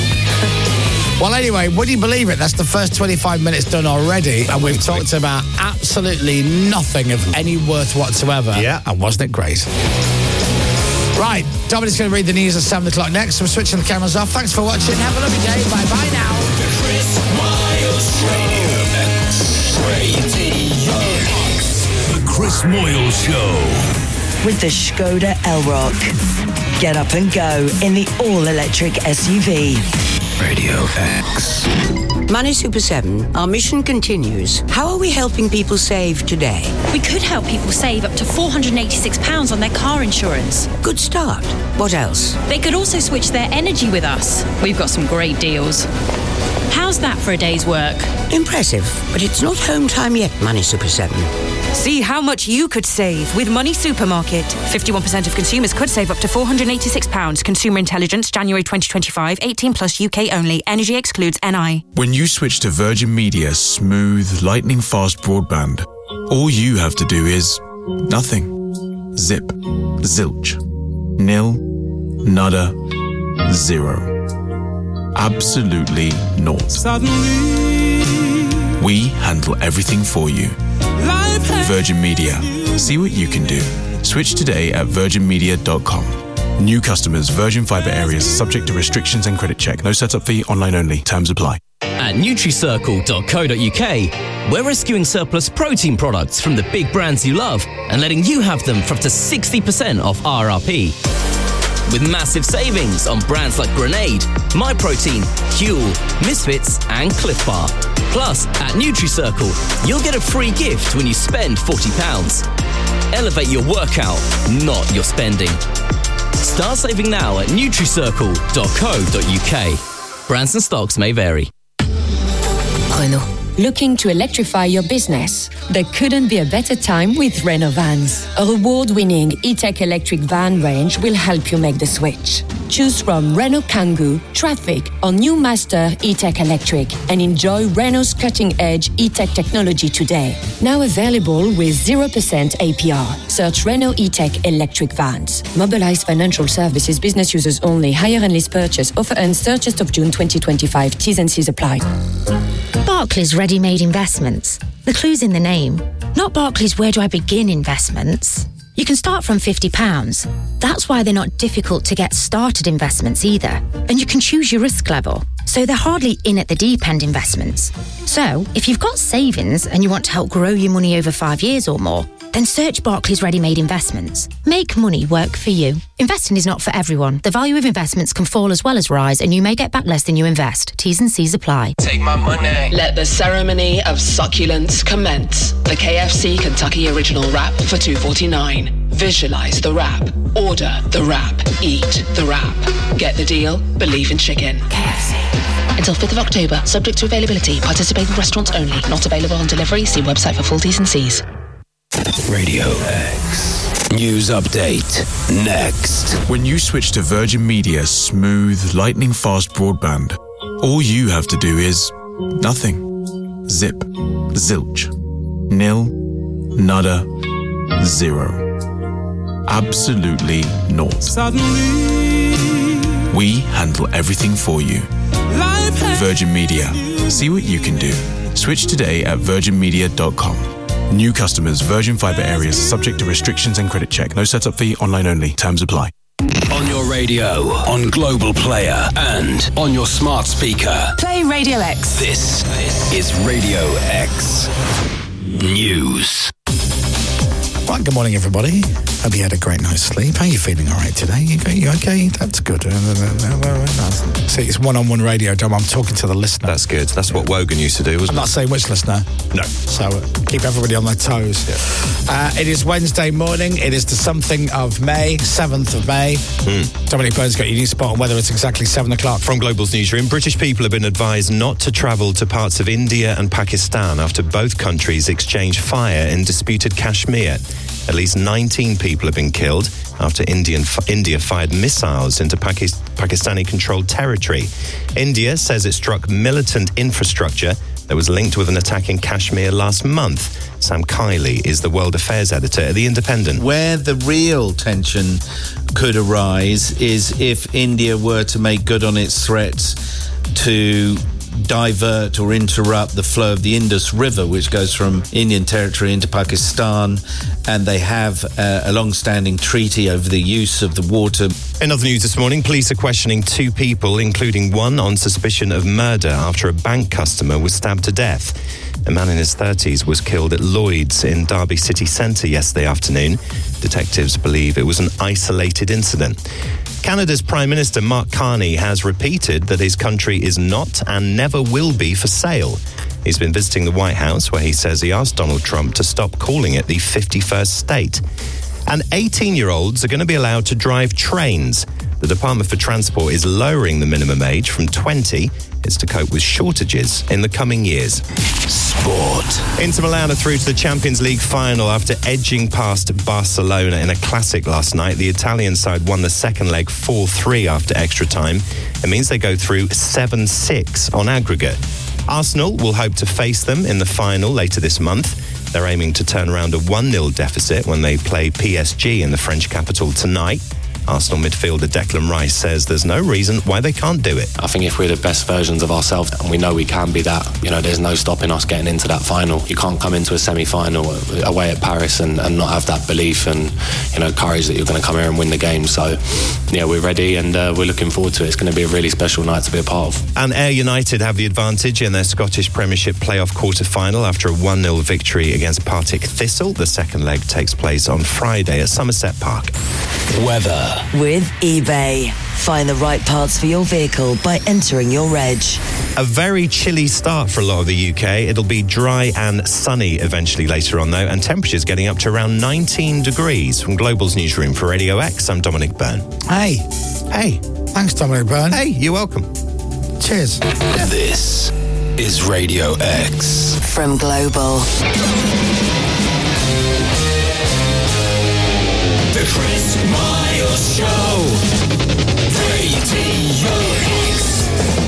no. Well, anyway, would you believe it? That's the first twenty-five minutes done already, and we've talked about absolutely nothing of any worth whatsoever. Yeah. And wasn't it great? Right, Dominic's going to read the news at seven o'clock next. We're switching the cameras off. Thanks for watching. Have a lovely day. Bye-bye now. The Chris Miles Radio X. Radio X. The Chris Moyle Show. With the Skoda Elrock. Get up and go in the all-electric S U V. Radio X. Money Super seven, our mission continues. How are we helping people save today? We could help people save up to four hundred eighty-six pounds on their car insurance. Good start. What else? They could also switch their energy with us. We've got some great deals. How's that for a day's work? Impressive, but it's not home time yet, Money Super seven. See how much you could save with Money Supermarket. fifty-one percent of consumers could save up to four hundred eighty-six pounds. Consumer Intelligence, January twenty twenty-five, eighteen plus U K only. Energy excludes N I. When you switch to Virgin Media smooth, lightning fast broadband, all you have to do is nothing. Zip. Zilch. Nil. Nada. Zero. Absolutely naught. We handle everything for you. Virgin Media. See what you can do. Switch today at virgin media dot com. New customers, Virgin Fibre areas, subject to restrictions and credit check. No setup fee, online only. Terms apply. At nutricircle dot co dot U K, we're rescuing surplus protein products from the big brands you love and letting you have them for up to sixty percent off R R P. With massive savings on brands like Grenade, MyProtein, Huel, Misfits and Cliff Bar. Plus, at NutriCircle, you'll get a free gift when you spend forty pounds. Elevate your workout, not your spending. Start saving now at nutricircle dot co dot U K. Brands and stocks may vary. Renault. Looking to electrify your business? There couldn't be a better time with Renault Vans. Our award-winning E-Tech electric van range will help you make the switch. Choose from Renault Kangoo, Traffic, or new Master E-Tech Electric and enjoy Renault's cutting-edge E-Tech technology today. Now available with zero percent A P R. Search Renault E-Tech electric vans. Mobilize Financial Services, business users only. Hire and lease purchase. Offer ends thirtieth of June twenty twenty-five. T's and C's apply. Barclays Ready-Made Investments. The clue's in the name. Not Barclays Where Do I Begin Investments. You can start from fifty pounds. That's why they're not difficult to get started investments either. And you can choose your risk level. So they're hardly in at the deep end investments. So if you've got savings and you want to help grow your money over five years or more, then search Barclays Ready-Made Investments. Make money work for you. Investing is not for everyone. The value of investments can fall as well as rise, and you may get back less than you invest. T's and C's apply. Take my money. Let the ceremony of succulence commence. The K F C Kentucky Original Wrap for two forty-nine. Visualize the wrap. Order the wrap. Eat the wrap. Get the deal? Believe in chicken. K F C. Until fifth of October, subject to availability. Participating restaurants only. Not available on delivery. See website for full T's and C's. Radio X. News update. Next. When you switch to Virgin Media smooth, lightning fast broadband, all you have to do is nothing. zip, zilch, nil, nada, zero. Absolutely naught. Suddenly, we handle everything for you. Virgin Media. See what you can do. Switch today at virgin media dot com. New customers, Virgin Fibre areas are subject to restrictions and credit check. No setup fee, online only. Terms apply. On your radio, on Global Player, and on your smart speaker. Play Radio X. This is Radio X News. Right, good morning, everybody. Hope you had a great night's sleep. How are you feeling all right today? You, you okay? That's good. See, it's one-on-one radio, Dom. I'm talking to the listener. That's good. That's what Wogan used to do, wasn't I'm it? not saying which listener. No. So uh, keep everybody on their toes. Yeah. Uh, it is Wednesday morning. It is the something of May, seventh of May. Mm. Dominic Burns got your new spot on whether it's exactly seven o'clock. From Global's newsroom, British people have been advised not to travel to parts of India and Pakistan after both countries exchanged fire in disputed Kashmir. At least nineteen people have been killed after Indian, India fired missiles into Pakis, Pakistani-controlled territory. India says it struck militant infrastructure that was linked with an attack in Kashmir last month. Sam Kiley is the World Affairs editor at The Independent. Where the real tension could arise is if India were to make good on its threats to divert or interrupt the flow of the Indus River, which goes from Indian territory into Pakistan, and they have uh, a long-standing treaty over the use of the water. In other news this morning, police are questioning two people, including one on suspicion of murder after a bank customer was stabbed to death. A man in his thirties was killed at Lloyd's in Derby city centre yesterday afternoon. Detectives believe it was an isolated incident. Canada's Prime Minister Mark Carney has repeated that his country is not and never will be for sale. He's been visiting the White House, where he says he asked Donald Trump to stop calling it the fifty-first state. And eighteen-year-olds are going to be allowed to drive trains. The Department for Transport is lowering the minimum age from twenty. It's to cope with shortages in the coming years. Sport. Inter Milan are through to the Champions League final after edging past Barcelona in a classic last night. The Italian side won the second leg four three after extra time. It means they go through seven six on aggregate. Arsenal will hope to face them in the final later this month. They're aiming to turn around a one nil deficit when they play P S G in the French capital tonight. Arsenal midfielder Declan Rice says there's no reason why they can't do it. I think if we're the best versions of ourselves, and we know we can be that, you know, there's no stopping us getting into that final. You can't come into a semi-final away at Paris and, and not have that belief and, you know, courage that you're going to come here and win the game. So, yeah, we're ready and uh, we're looking forward to it. It's going to be a really special night to be a part of. And Ayr United have the advantage in their Scottish Premiership playoff quarter-final after a one nil victory against Partick Thistle. The second leg takes place on Friday at Somerset Park. Weather. With eBay. Find the right parts for your vehicle by entering your reg. A very chilly start for a lot of the U K. It'll be dry and sunny eventually later on, though, and temperatures getting up to around nineteen degrees. From Global's newsroom for Radio X, I'm Dominic Byrne. Hey. Hey. Thanks, Dominic Byrne. Hey, you're welcome. Cheers. This is Radio X. From Global. The Chris Miles Show. Radio X.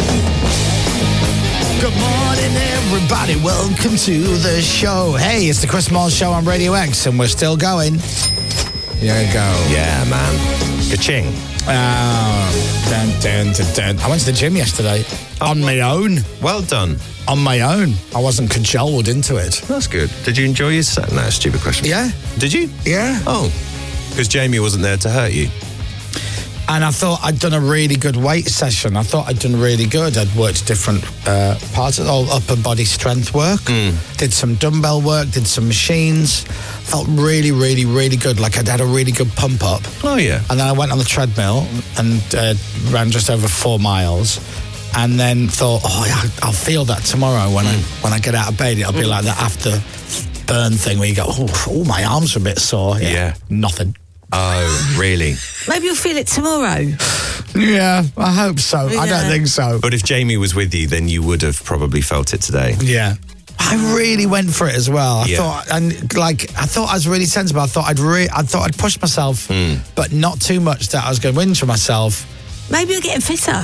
Good morning, everybody. Welcome to the show. Hey, it's the Chris Miles Show on Radio X, and we're still going. Here we go. Yeah, man. Ka-ching. Oh, dun, dun, dun, dun. I went to the gym yesterday oh, on my own. Well done. On my own. I wasn't cajoled into it. That's good. Did you enjoy your set? No, stupid question. Yeah. Did you? Yeah. Oh. Because Jamie wasn't there to hurt you. And I thought I'd done a really good weight session. I thought I'd done really good. I'd worked different uh, parts of all upper body strength work. Mm. Did some dumbbell work, did some machines. Felt really, really, really good. Like I'd had a really good pump up. Oh, yeah. And then I went on the treadmill and uh, ran just over four miles. And then thought, oh, yeah, I'll feel that tomorrow when mm. I when I get out of bed. It'll mm. be like that after burn thing where you go, oh, oh my arms are a bit sore. Yeah. yeah. Nothing. Oh, really? Maybe you'll feel it tomorrow. Yeah, I hope so. Yeah. I don't think so. But if Jamie was with you, then you would have probably felt it today. Yeah. I really went for it as well. I yeah. thought, and like, I thought I was really sensible. I thought I'd re- I thought I'd push myself, mm. but not too much that I was going to whinge for myself. Maybe you're getting fitter.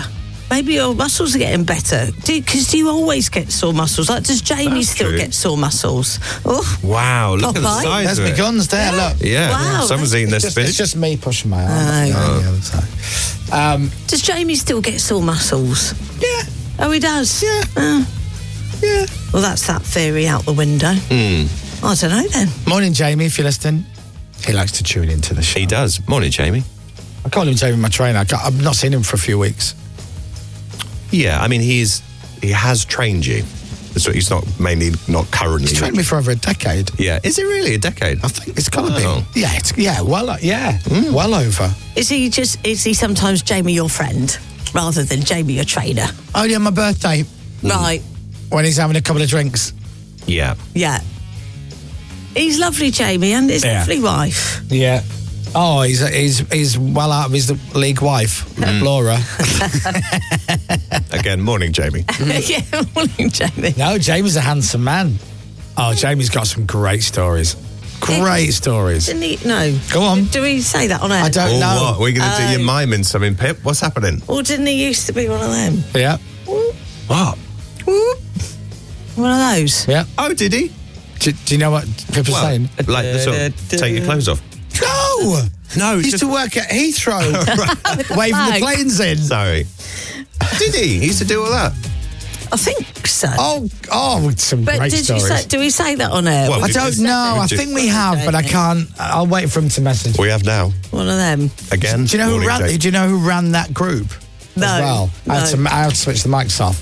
Maybe your muscles are getting better. Because do, do you always get sore muscles? Like, does Jamie That's still true. get sore muscles? Oh, Wow, look at the Popeye. size There's of my it. guns there, look. Yeah, Wow, someone's that's- eating their It's just, spinach. it's just me pushing my arm. Oh. on the other side. Um, does Jamie still get sore muscles? yeah. Oh, he does? Yeah. Oh. Yeah. Well, that's that theory out the window. Hmm. I don't know then. Morning, Jamie, if you're listening. He likes to tune into the show. He does. Morning, Jamie. I call him Jamie, my trainer. I can't- I've not seen him for a few weeks. Yeah, I mean, he's he has trained you. So he's not mainly not currently. He's trained me for over a decade. Yeah, is it really a decade? I think it's got to Wow. be. Yeah, it's, yeah, well, uh, yeah, well over. Is he just, is he sometimes Jamie your friend rather than Jamie your trainer? Only on my birthday, Right. when he's having a couple of drinks. Yeah. Yeah. He's lovely, Jamie, and his Yeah. lovely wife. Yeah. Oh, he's he's he's well out of his league wife, Laura. Again, morning, Jamie. yeah, morning, Jamie. No, Jamie's a handsome man. Oh, Jamie's got some great stories. Great stories. Didn't he? No. Go on. Do we say that on air? I don't Oh, know. what? We're going to do Oh. you miming something, Pip? What's happening? Or didn't he used to be one of them? Yeah. What? One of those? Yeah. Oh, did he? Do, do you know what Pippa's Well, saying? like the sort of take your clothes off. No! No, He used just to work at Heathrow, waving the flag. planes in. sorry. Did he? He used to do all that. I think so. Oh, oh, some but great did stories. you say, do we say that on air? Well, I we don't just- know. we I just- think we have, but I can't. I'll wait for him to message. We have now. One of them. Again. Do you know who Morning, ran? Jamie. Do you know who ran that group? No, As well, I, had no. to, I had to switch the mics off.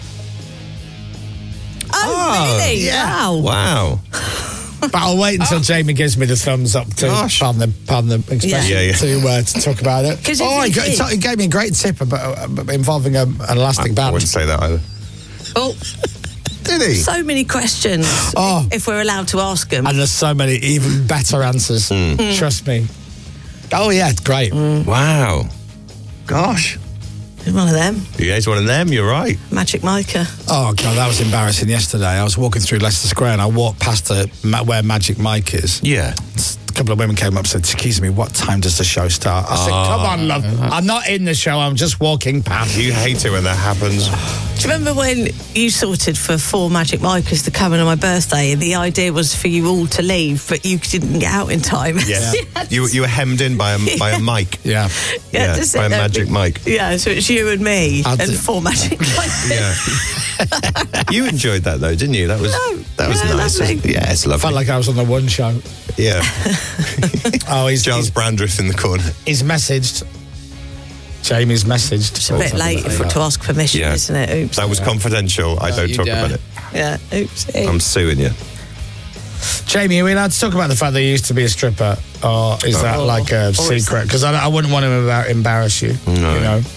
Oh, really? yeah. Wow. Wow. But I'll wait until Jamie gives me the thumbs up to Gosh. pardon the pardon the expression Yeah, yeah. to uh, to talk about it. 'Cause if Oh, he he, got, did- he gave me a great tip about uh, involving a, an elastic I band. wouldn't say that either. Oh, Did he? so many questions. Oh. If we're allowed to ask them. And there's so many even better answers. Trust me. Oh yeah, it's great. Wow. Gosh. One of them. Yeah, he's one of them. You're right. Magic Micah. Oh god, that was embarrassing yesterday. I was walking through Leicester Square and I walked past the, ma- where Magic Mike is. Yeah. A couple of women came up and said, excuse me, what time does the show start? I said, come on, love. I'm not in the show, I'm just walking past. You hate it when that happens. Do you remember when you sorted for four Magic Micahs to come in on my birthday and the idea was for you all to leave, but you didn't get out in time? Yeah. Yeah, You you were hemmed in by a by a mic. Yeah. Yeah, to sit by a there and magic be- mic. Yeah, so it's you and me I'll and do- four Magic Micahs. Yeah. You enjoyed that though, didn't you? That was No, that was yeah, nice. lovely. Yeah, it's lovely. Felt like I was on the one show. yeah. Oh, he's, Giles he's, Brandreth in the corner. he's messaged. Jamie's messaged. It's a bit late for, to ask permission, Yeah. isn't it? Oops. That was confidential. I don't you talk dare. about it. Yeah, oops. I'm suing you. Jamie, are we allowed to talk about the fact that you used to be a stripper? Or is that Oh. like a Or is secret? Because I, I wouldn't want to embar- embarrass you. No. You know?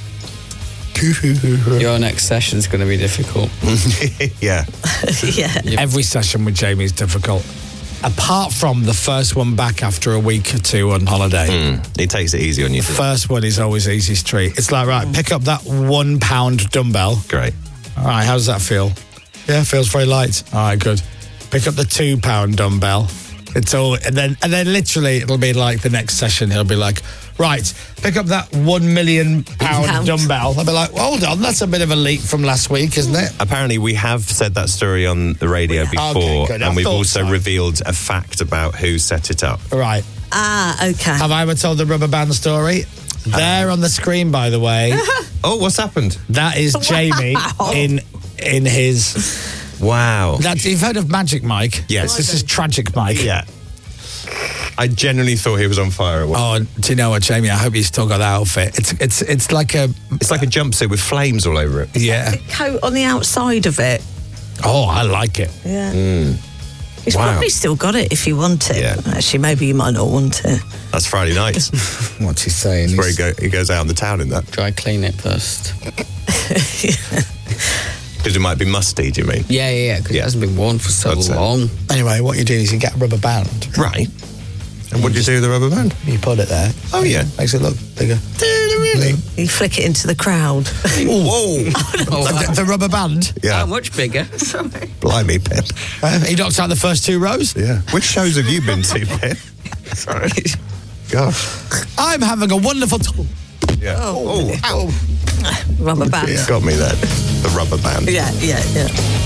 Your next session's going to be difficult. Yeah. yeah. Every session with Jamie is difficult. Apart from the first one back after a week or two on holiday. Mm. He takes it easy on you. The first one is always easy street. It's like, right, pick up that one pound dumbbell. Great. All right, how does that feel? Yeah, feels very light. All right, good. Pick up the two pound dumbbell. It's all, and then, and then literally it'll be like the next session. It'll be like, right, pick up that one million pound Pound. dumbbell. I'll be like, hold on, that's a bit of a leap from last week, isn't it? Apparently, we have said that story on the radio before, Okay, good. I and we've thought also so. revealed a fact about who set it up. Right. Ah, okay. Have I ever told the rubber band story? There on the screen, by the way. Oh, what's happened? That is Jamie Wow. in in his. Wow. That, you've heard of Magic Mike? Yes. This is Tragic Mike. Yeah. I genuinely thought he was on fire. Oh, do you know what, Jamie? I hope you still got that outfit. It's it's it's like a It's like a jumpsuit with flames all over it. yeah. Coat on the outside of it. Oh, I like it. Yeah. Mm. He's Wow. probably still got it if you want it. Yeah. Actually, maybe you might not want it. That's Friday night. What's he saying? Where he, go, he goes out in the town in that. Dry clean it first. Because it might be musty, do you mean? Yeah, yeah, yeah, because Yeah. it hasn't been worn for so That's it. long. Anyway, what you do is you get a rubber band. Right. And what do you do with the rubber band? You put it there. Oh, yeah. Makes it look bigger. Really? You flick it into the crowd. Whoa. the, the rubber band. Yeah. How much bigger? Blimey, Pip. Uh, he knocks out the first two rows. Yeah. Which shows have you been to, Pip? Sorry. Gosh. I'm having a wonderful time. Yeah. Oh. Oh. Rubber band. It's got me there. The rubber band. Yeah, yeah, yeah.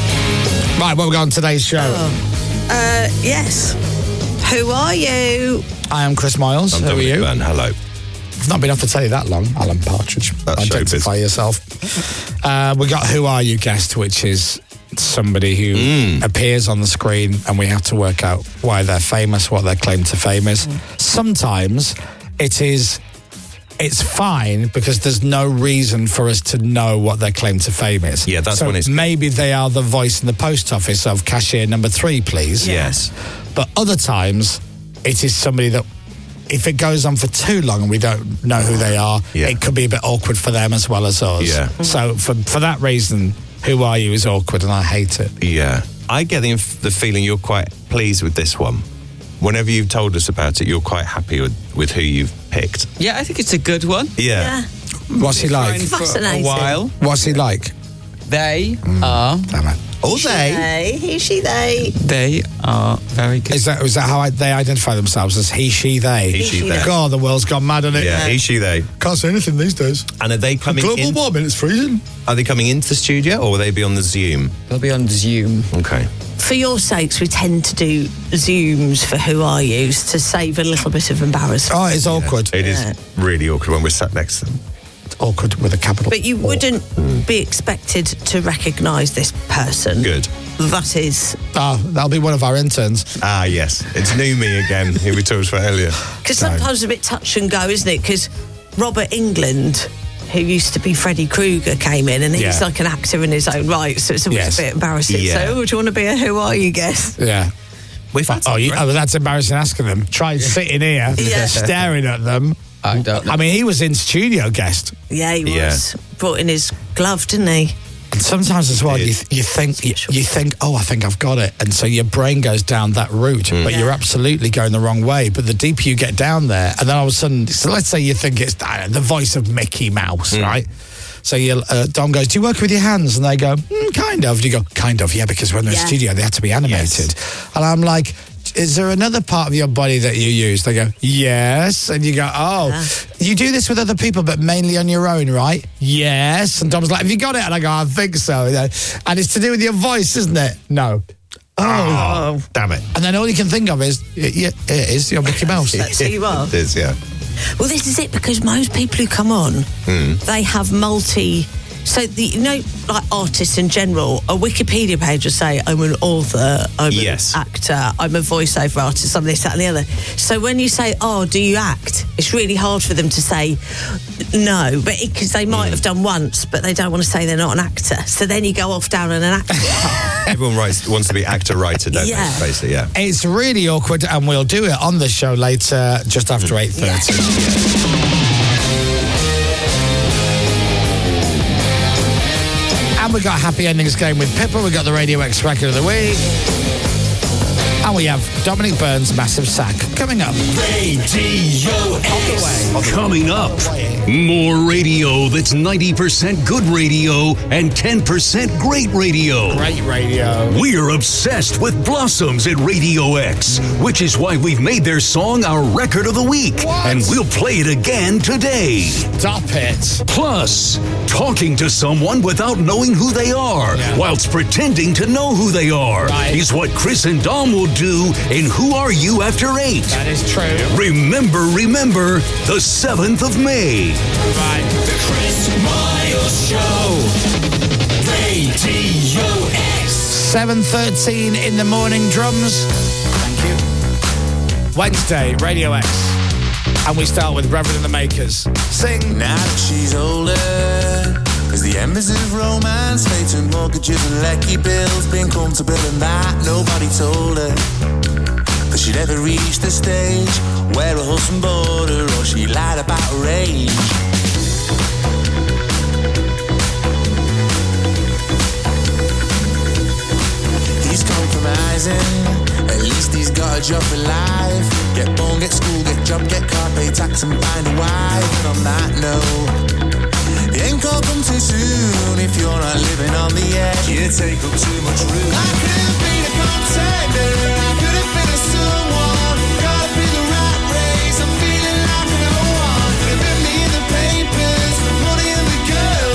Right, what we got on today's show? Oh. Uh, yes. Who are you? I am Chris Miles. I'm Who Dominic are you? Byrne. Hello. I've not been able to tell you that long. Alan Partridge. That's Identify showbiz. yourself. Uh, we got Who Are You guest, which is somebody who Mm. appears on the screen and we have to work out why they're famous, what their claim to fame is. Sometimes it is it's fine because there's no reason for us to know what their claim to fame is. Yeah, that's so when it's- maybe they are the voice in the post office of cashier number three, please. Yes. But other times it is somebody that if it goes on for too long and we don't know who they are, Yeah. it could be a bit awkward for them as well as us. Yeah. So for for that reason, Who Are You is awkward and I hate it. Yeah. I get the, inf- the feeling you're quite pleased with this one. Whenever you've told us about it, you're quite happy with, with who you've picked. Yeah, I think it's a good one. Yeah. What's he like? Fine for a Fascinating. while. What's he like? They are. Damn it. All they. They, he, she, they. They are very good. Is that is that how I, they identify themselves as he, she, they? He, she, they. God, the world's gone mad on it. Yeah, he, she, they. Can't say anything these days. And are they coming Global in? warming, it's freezing. Are they coming into the studio or will they be on the Zoom? They'll be on Zoom. Okay. For your sakes, we tend to do Zooms for Who Are Yous to save a little bit of embarrassment. Oh, it's awkward. It is really awkward when we're sat next to them. It's awkward with a capital. But you wouldn't be expected to recognise this person. Good. That is... Oh, that'll be one of our interns. Ah, yes. It's new me again, who we talked about earlier. Because sometimes it's a bit touch and go, isn't it? Because Robert Englund, who used to be Freddy Krueger, came in and he's Yeah. like an actor in his own right, so it's always Yes. a bit embarrassing. Yeah. So, oh, do you want to be a Who Are You guest? Yeah. We've had Oh, you, oh, that's embarrassing asking them. Try sitting here, Yeah. staring at them. I don't know. I mean, he was in studio guest. Yeah, he Yeah. was. Brought in his glove, didn't he? And sometimes as well, you, th- you think you, you think, oh, I think I've got it, and so your brain goes down that route, but Yeah. you're absolutely going the wrong way. But the deeper you get down there, and then all of a sudden, so let's say you think it's uh, the voice of Mickey Mouse, right? So you, uh, Dom goes, "Do you work with your hands?" And they go, mm, "Kind of." You go, "Kind of, yeah," because when they're in Yeah. the studio, they have to be animated. And I'm like, is there another part of your body that you use? They go, yes. And you go, oh, Yeah. you do this with other people, but mainly on your own, right? Yes. And Dom's like, have you got it? And I go, I think so. And it's to do with your voice, isn't it? No. Oh. Oh, damn it. And then all you can think of is, yeah, it is, you're Mickey Mouse. That's who you are. It is, yeah. Well, this is it, because most people who come on, they have multi... So, the, you know, like artists in general, a Wikipedia page will say, I'm an author, I'm Yes. an actor, I'm a voiceover artist, I'm this, that and the other. So when you say, oh, do you act? It's really hard for them to say no, but because they might have done once, but they don't want to say they're not an actor. So then you go off down on an actor path. Everyone writes, wants to be actor-writer, don't Yeah. they? Basically, yeah. It's really awkward, and we'll do it on the show later, just after eight thirty. And we got Happy Endings game with Pippa. We got the Radio X Record of the Week. And we have Dominic Byrne's Massive Sack coming up. Radio X. Coming up, more radio that's ninety percent good radio and ten percent great radio. Great radio. We're obsessed with Blossoms at Radio X, which is why we've made their song our record of the week. What? And we'll play it again today. Stop it. Plus, talking to someone without knowing who they are, Yeah. whilst pretending to know who they are, Right. is what Chris and Dom will do in Who Are You After Eight. That is true. Remember, remember, the seventh of May. Right. The Chris Miles Show. Radio X. seven thirteen in the morning, drums. Thank you. Wednesday, Radio X. And we start with Reverend and the Makers. Sing. Now that she's older, as the embers of romance fade to mortgages and lecky bills, being comfortable in that nobody told her that she'd ever reach the stage where a husband bored her or she lied about her age. He's compromising, at least he's got a job for life. Get born, get school, get job, get car, pay tax and find a wife. And on that note, the end call come too soon if you're not living on the edge. You take up too much room. I could have been a contender, I could have been a someone. Gotta be the right race, I'm feeling like no one. Could have been me in the papers, money in the girl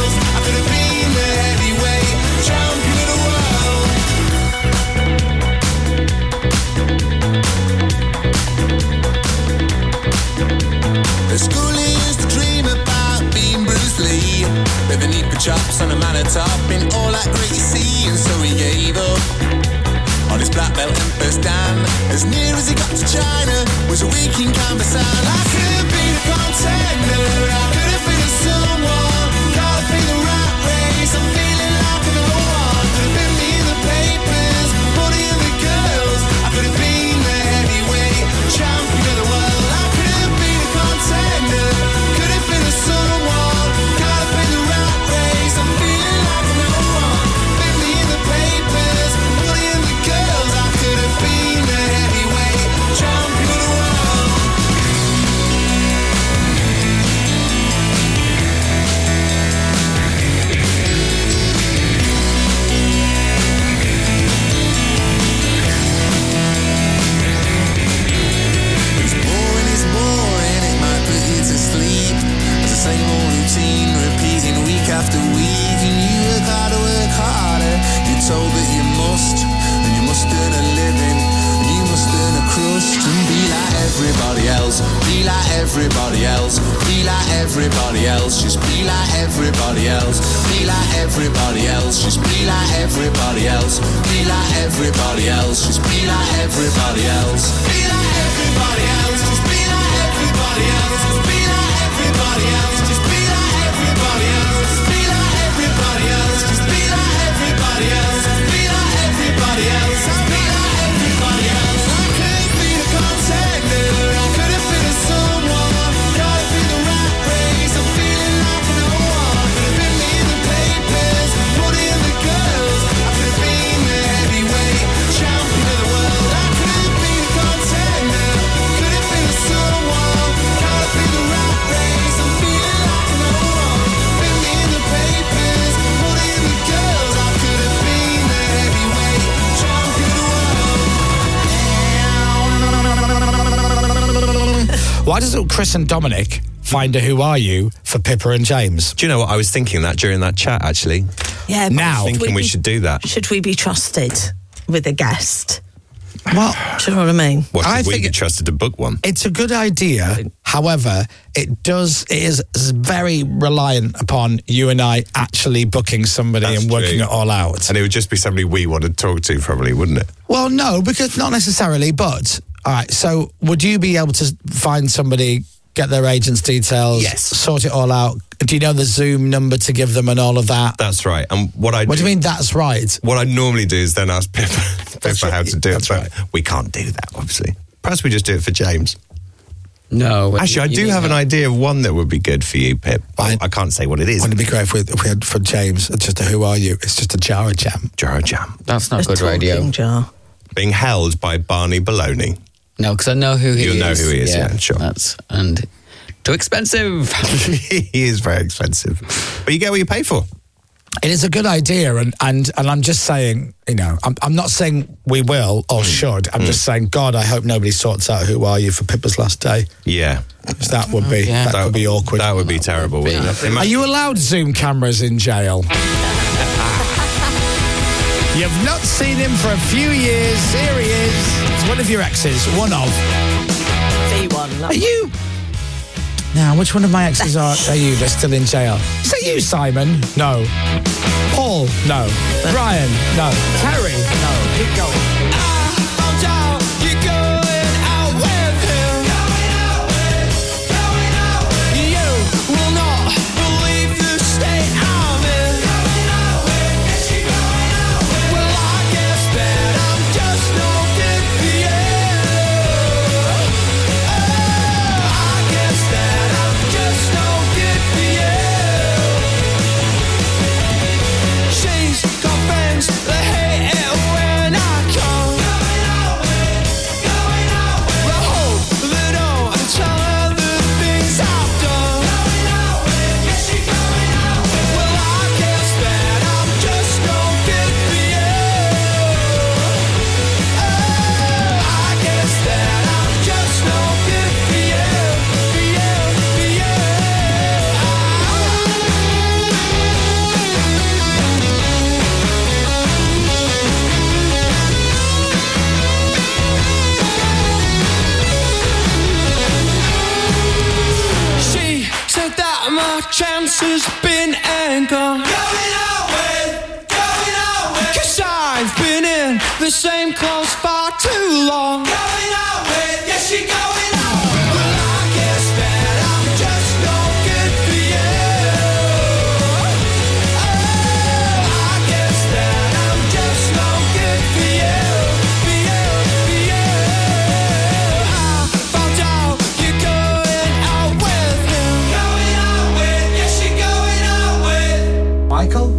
on his black belt and first dan. As near as he got to China was a week in Cambersan. I could have been a contender, I could have been a someone. Caught up in the rat race, I'm feeling like a no one. Could have been me in the papers, money in the girls. I could have been the heavyweight champion of the world. I could have been a contender, could have been a someone. Caught up in the rat race, I'm feeling like a no one. Been me in the papers, money in the girls. I could have been the heavyweight champion of the world. It's boring, it's boring, it might put you to sleep. It's the same old routine, repeating week after week. And you work harder, work harder. You're told that you must, and you must earn a living, and you must earn a crust. And be like everybody else, be like everybody else, be like everybody else, just be like everybody else, be like everybody else, just be like everybody else, be like everybody else, just be like everybody else, be like everybody else, just be like everybody else, just be like everybody else, just be like everybody else, just be like everybody else, just be like everybody else, just be like everybody else, just be like everybody else. I could have been a contender, I could have been a someone, caught up in the rat race, I'm feeling like a no one. Could have been me in the papers, money in the girls. I could have been the heavyweight champion of the world. I could have been a contender, could have been a someone, caught up in the rat race, I'm feeling like a no one. Been me in the papers, money in the girls. I could have been the heavyweight champion of the world. Why doesn't Chris and Dominic find a Who Are You for Pippa and James? Do you know what? I was thinking that during that chat, actually. Yeah, but Now- should Thinking we be- should do that. Should we be trusted with a guest? Well, Do you know what I mean? What, I should we think be it- trusted to book one? It's a good idea. However, it does it is very reliant upon you and I actually booking somebody That's and working true. it all out. And it would just be somebody we want to talk to, probably, wouldn't it? Well, no, because not necessarily, but all right, so would you be able to find somebody, get their agent's details, Yes. sort it all out? Do you know the Zoom number to give them and all of that? That's right. And what I What do you mean that's right? What I normally do is then ask Pippa, Pippa how to do it, That's but right. we can't do that, obviously. Perhaps we just do it for James. No. Actually, I you do mean have an that. idea of one that would be good for you, Pip. I, I can't say what it is. Wouldn't it be great if we, if we had for James, it's just a Who Are You? It's just a jar of jam. Jar of jam. That's not A good radio. talking jar. Being held by Barney Baloney. No, because I know who he You'll is. know who he is, yeah, sure. That's, and too expensive. He is very expensive. But you get what you pay for. It is a good idea, and, and, and I'm just saying, you know, I'm, I'm not saying we will or should. I'm just saying, God, I hope nobody sorts out Who Are You for Pippa's last day. Yeah. 'Cause that would be Yeah. that, That could be awkward. That would be terrible, wouldn't it? Are you allowed Zoom cameras in jail? You've not seen him for a few years. Here he is. It's one of your exes. One of. V one. Are you? Now, which one of my exes are, are you? They're still in jail. Is that you, Simon? No. Paul? No. Brian? No. Terry? No. Keep going. chance has been and gone. Going out with, going out with. 'Cause I've been in the the same clothes far too long. Going out with, yes, you're going out with. Well, I guess that I'm just no good for you. Oh, I guess that I'm just no good for you. For you, for you. I found out you're going out with him. Going out with, yes, you're going out with. Michael?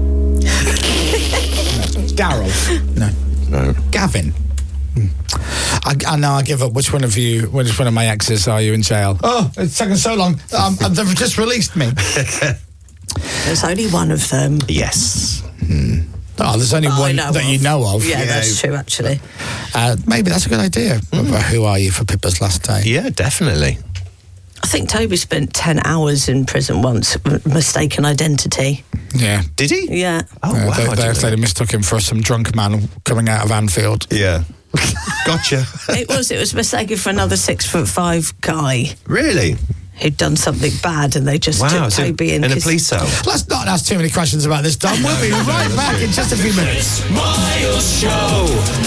Daryl? No. No. Gavin? I, I know I give up. Which one of you, which one of my exes are you in jail? Oh, it's taken so long. Um, they've just released me. There's only one of them. Yes. Hmm. Oh, there's only Oh, I one know that of. you know of. Yeah, that's true, actually. Uh, maybe that's a good idea. Mm. Who are you for Pippa's last day? Yeah, definitely. I think Toby spent ten hours in prison once, m- mistaken identity. Yeah. Did he? Yeah. Oh, Uh, wow. they, I they, didn't they know. mistook him for some drunk man coming out of Anfield. Yeah. Gotcha. It was, it was mistaken for another six foot five guy Really? who'd done something bad, and they just Wow. took So Toby in. in a 'cause- police cell. Let's not ask too many questions about this, Dom. We'll be right back in just a few minutes. Miles Show.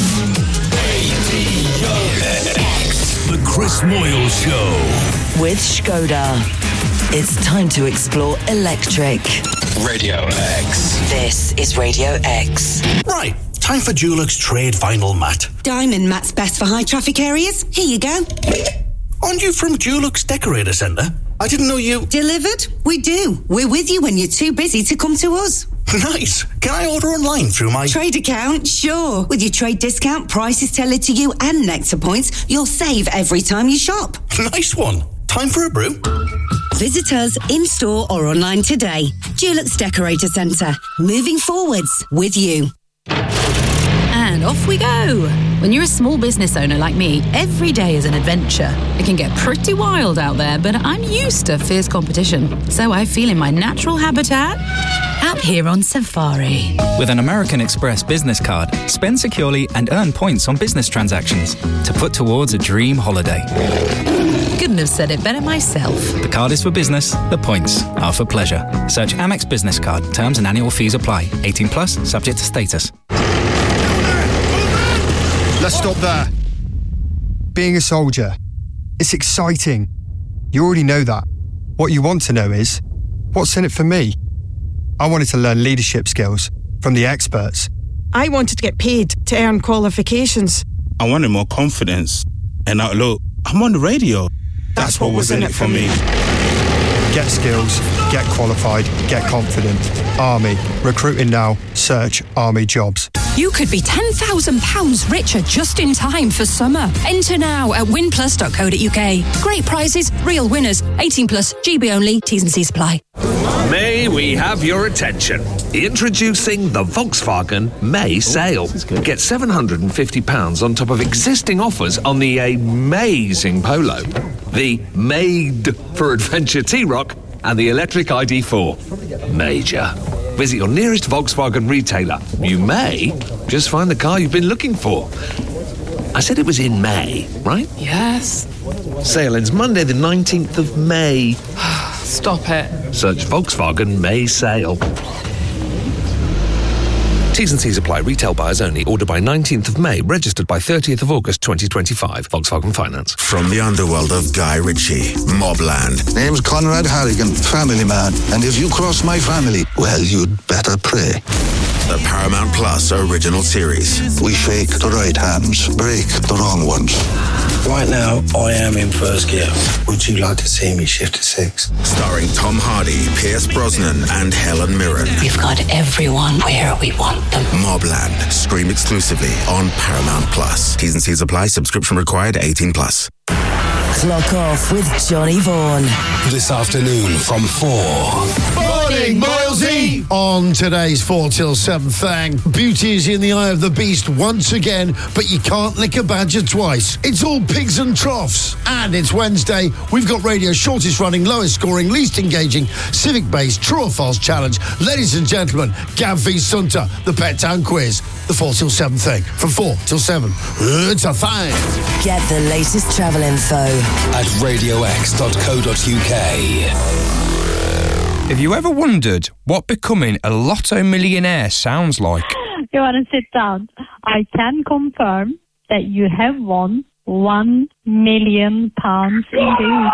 The Chris Moyle Show. With Skoda. It's time to explore electric. Radio X. This is Radio X. Right, time for Dulux Trade Vinyl Mat. Diamond mat's best for high traffic areas. Here you go. Aren't you from Dulux Decorator Centre? I didn't know you... Delivered? We do. We're with you when you're too busy to come to us. Nice. Can I order online through my... Trade account? Sure. With your trade discount, prices tailored to you and Nectar points, you'll save every time you shop. Nice one. Time for a brew. Visit us in-store or online today. Dulux Decorator Centre. Moving forwards with you. And off we go. When you're a small business owner like me, every day is an adventure. It can get pretty wild out there, but I'm used to fierce competition. So I feel in my natural habitat out here on safari. With an American Express business card, spend securely and earn points on business transactions to put towards a dream holiday. Couldn't have said it better myself. The card is for business, the points are for pleasure. Search Amex Business Card. Terms and annual fees apply. eighteen plus, subject to status. Let's stop there. Being a soldier, it's exciting. You already know that. What you want to know is, what's in it for me? I wanted to learn leadership skills from the experts. I wanted to get paid to earn qualifications. I wanted more confidence. And now, look, I'm on the radio. That's, That's what, what was in it for me. Get skills, get qualified, get confident. Army. Recruiting now. Search Army jobs. You could be ten thousand pounds richer just in time for summer. Enter now at win plus dot co dot uk. Great prizes, real winners. eighteen plus, G B only, T's and C's apply. May we have your attention? Introducing the Volkswagen May sale. Get seven hundred fifty pounds on top of existing offers on the amazing Polo, the Made for Adventure T-Roc, and the electric I D four. Major. Visit your nearest Volkswagen retailer. You may just find the car you've been looking for. I said it was in May, right? Yes. Sale ends Monday the nineteenth of May. Stop it. Search Volkswagen May sale. T's and C's apply. Retail buyers only. Order by nineteenth of May. Registered by thirtieth of August twenty twenty-five. Volkswagen Finance. From the underworld of Guy Ritchie, Mobland. Name's Conrad Harrigan, family man. And if you cross my family, well, you'd better pray. The Paramount Plus original series. We shake the right hands, break the wrong ones. Right now, I am in first gear. Would you like to see me shift to six? Starring Tom Hardy, Pierce Brosnan, and Helen Mirren. We've got everyone where we want them. Mobland. Stream exclusively on Paramount Plus. T's and C's apply. Subscription required. eighteen plus. Clock off with Johnny Vaughan. This afternoon from four. Morning, Milesy! On today's four till seven thing, beauty is in the eye of the beast once again, but you can't lick a badger twice. It's all pigs and troughs. And it's Wednesday. We've got radio's shortest running, lowest scoring, least engaging, civic-based true or false challenge. Ladies and gentlemen, Gav v Sunter, the Pet Town Quiz. The four till seven thing. From four till seven. It's a thing. Get the latest travel info at radio x dot co dot uk. Have you ever wondered what becoming a lotto millionaire sounds like? You want to sit down? I can confirm that you have won one million pounds indeed.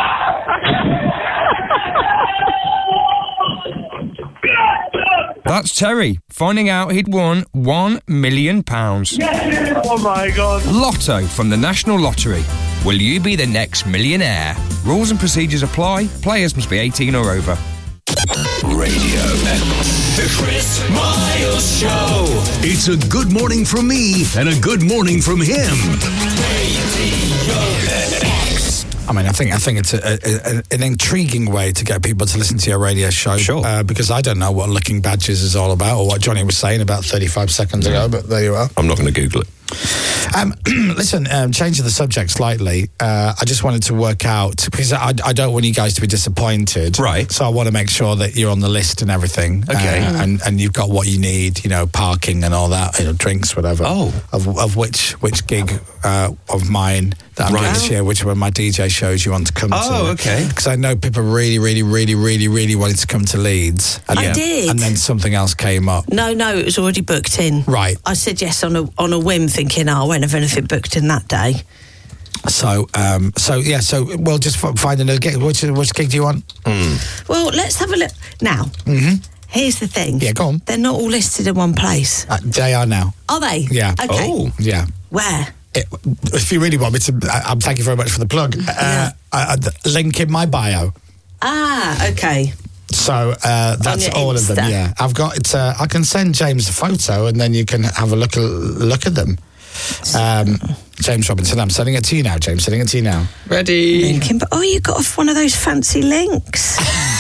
That's Terry, finding out he'd won one million pounds. Oh my God. Lotto from the National Lottery. Will you be the next millionaire? Rules and procedures apply. Players must be eighteen or over. Radio X. The Chris Miles Show. It's a good morning from me and a good morning from him. Radio X. I mean, I think I think it's a, a, a, an intriguing way to get people to listen to your radio show. Sure. Uh, because I don't know what Looking Badges is all about or what Johnny was saying about thirty-five seconds ago, but there you are. I'm not going to Google it. Um, listen, um, changing the subject slightly, uh, I just wanted to work out, because I, I don't want you guys to be disappointed. Right. So I want to make sure that you're on the list and everything. Okay. Uh, and, and you've got what you need, you know, parking and all that, you know, drinks, whatever. Oh. Of, of which which gig uh, of mine that I'm Right. doing this year, which are my D J shows you want to come to. Oh, okay. Because I know people really, really, really, really, really wanted to come to Leeds. And I then, did. And then something else came up. No, no, it was already booked in. Right. I said yes on a on a whim, thinking, oh, I won't have anything booked in that day. So, um, so yeah, so we'll just f- find another gig. Which, which gig do you want? Well, let's have a look. Now, Mm-hmm. here's the thing. Yeah, go on. They're not all listed in one place. Uh, they are now. Are they? Yeah. Okay. Oh. Yeah. Where? It, if you really want me to, I, I'm thank you very much for the plug. Uh, uh, the link in my bio. Ah, okay. So uh, that's your all of them. Insta. Yeah, I've got it. Uh, I can send James a photo, and then you can have a look look at them. Um, James Robinson, I'm sending it to you now. James, sending it to you now. Ready? Linking, but oh, you got off one of those fancy links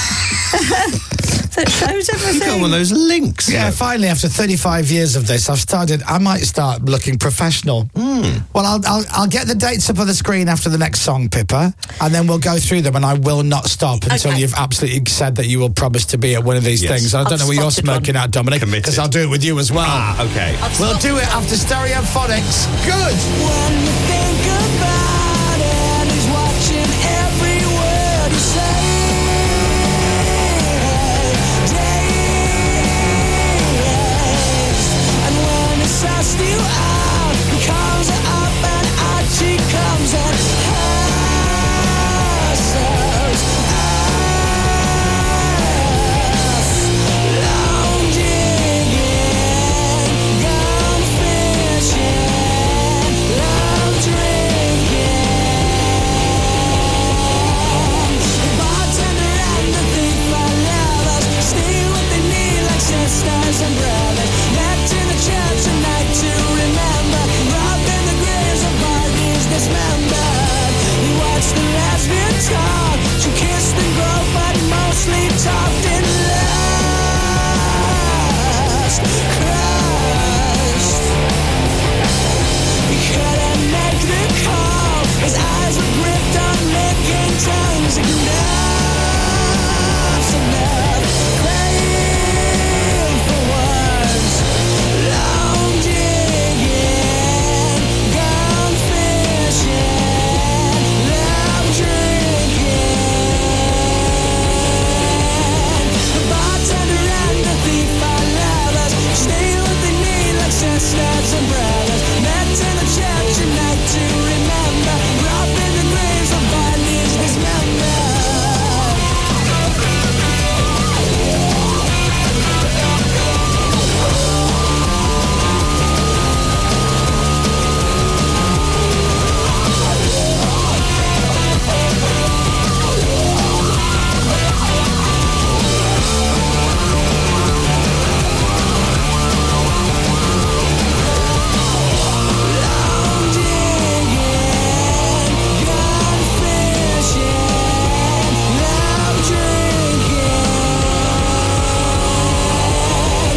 that shows everything. You got one of those links. Yeah, finally, after thirty-five years of this, I've started. I might start looking professional. Mm. Well, I'll, I'll I'll get the dates up on the screen after the next song, Pippa, and then we'll go through them. And I will not stop until Okay. you've absolutely said that you will promise to be at one of these Yes. things. I don't I've know what you're spotted one. smoking at, Dominic, Committed. because I'll do it with you as well. Ah, okay. We'll do it after Stereophonics. Good. When you think about it, he's watching every word you say. Days. And when he sussed you out, he calls her up and out she comes and hustles us. Lounging in, gone fishing, love drinking. The bartender and the thief are lovers, steal what they need like sisters and brothers. Met in a church a night to remember, robbed in the graves of bodies dismembered. We watched the lesbian talk, she kissed and groped, but mostly talked in lust. Crushed. He couldn't make the call. His eyes were gripped on licking tongues. Enough's enough. Crave for words. Lounging in, gone fishing, love drinking. The bartender and the thief are lovers, steal what they need like sisters and brothers. Met in a church a night to remember, robbed in the graves of bodies dismembered.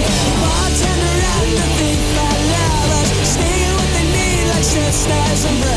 Sisters and brothers.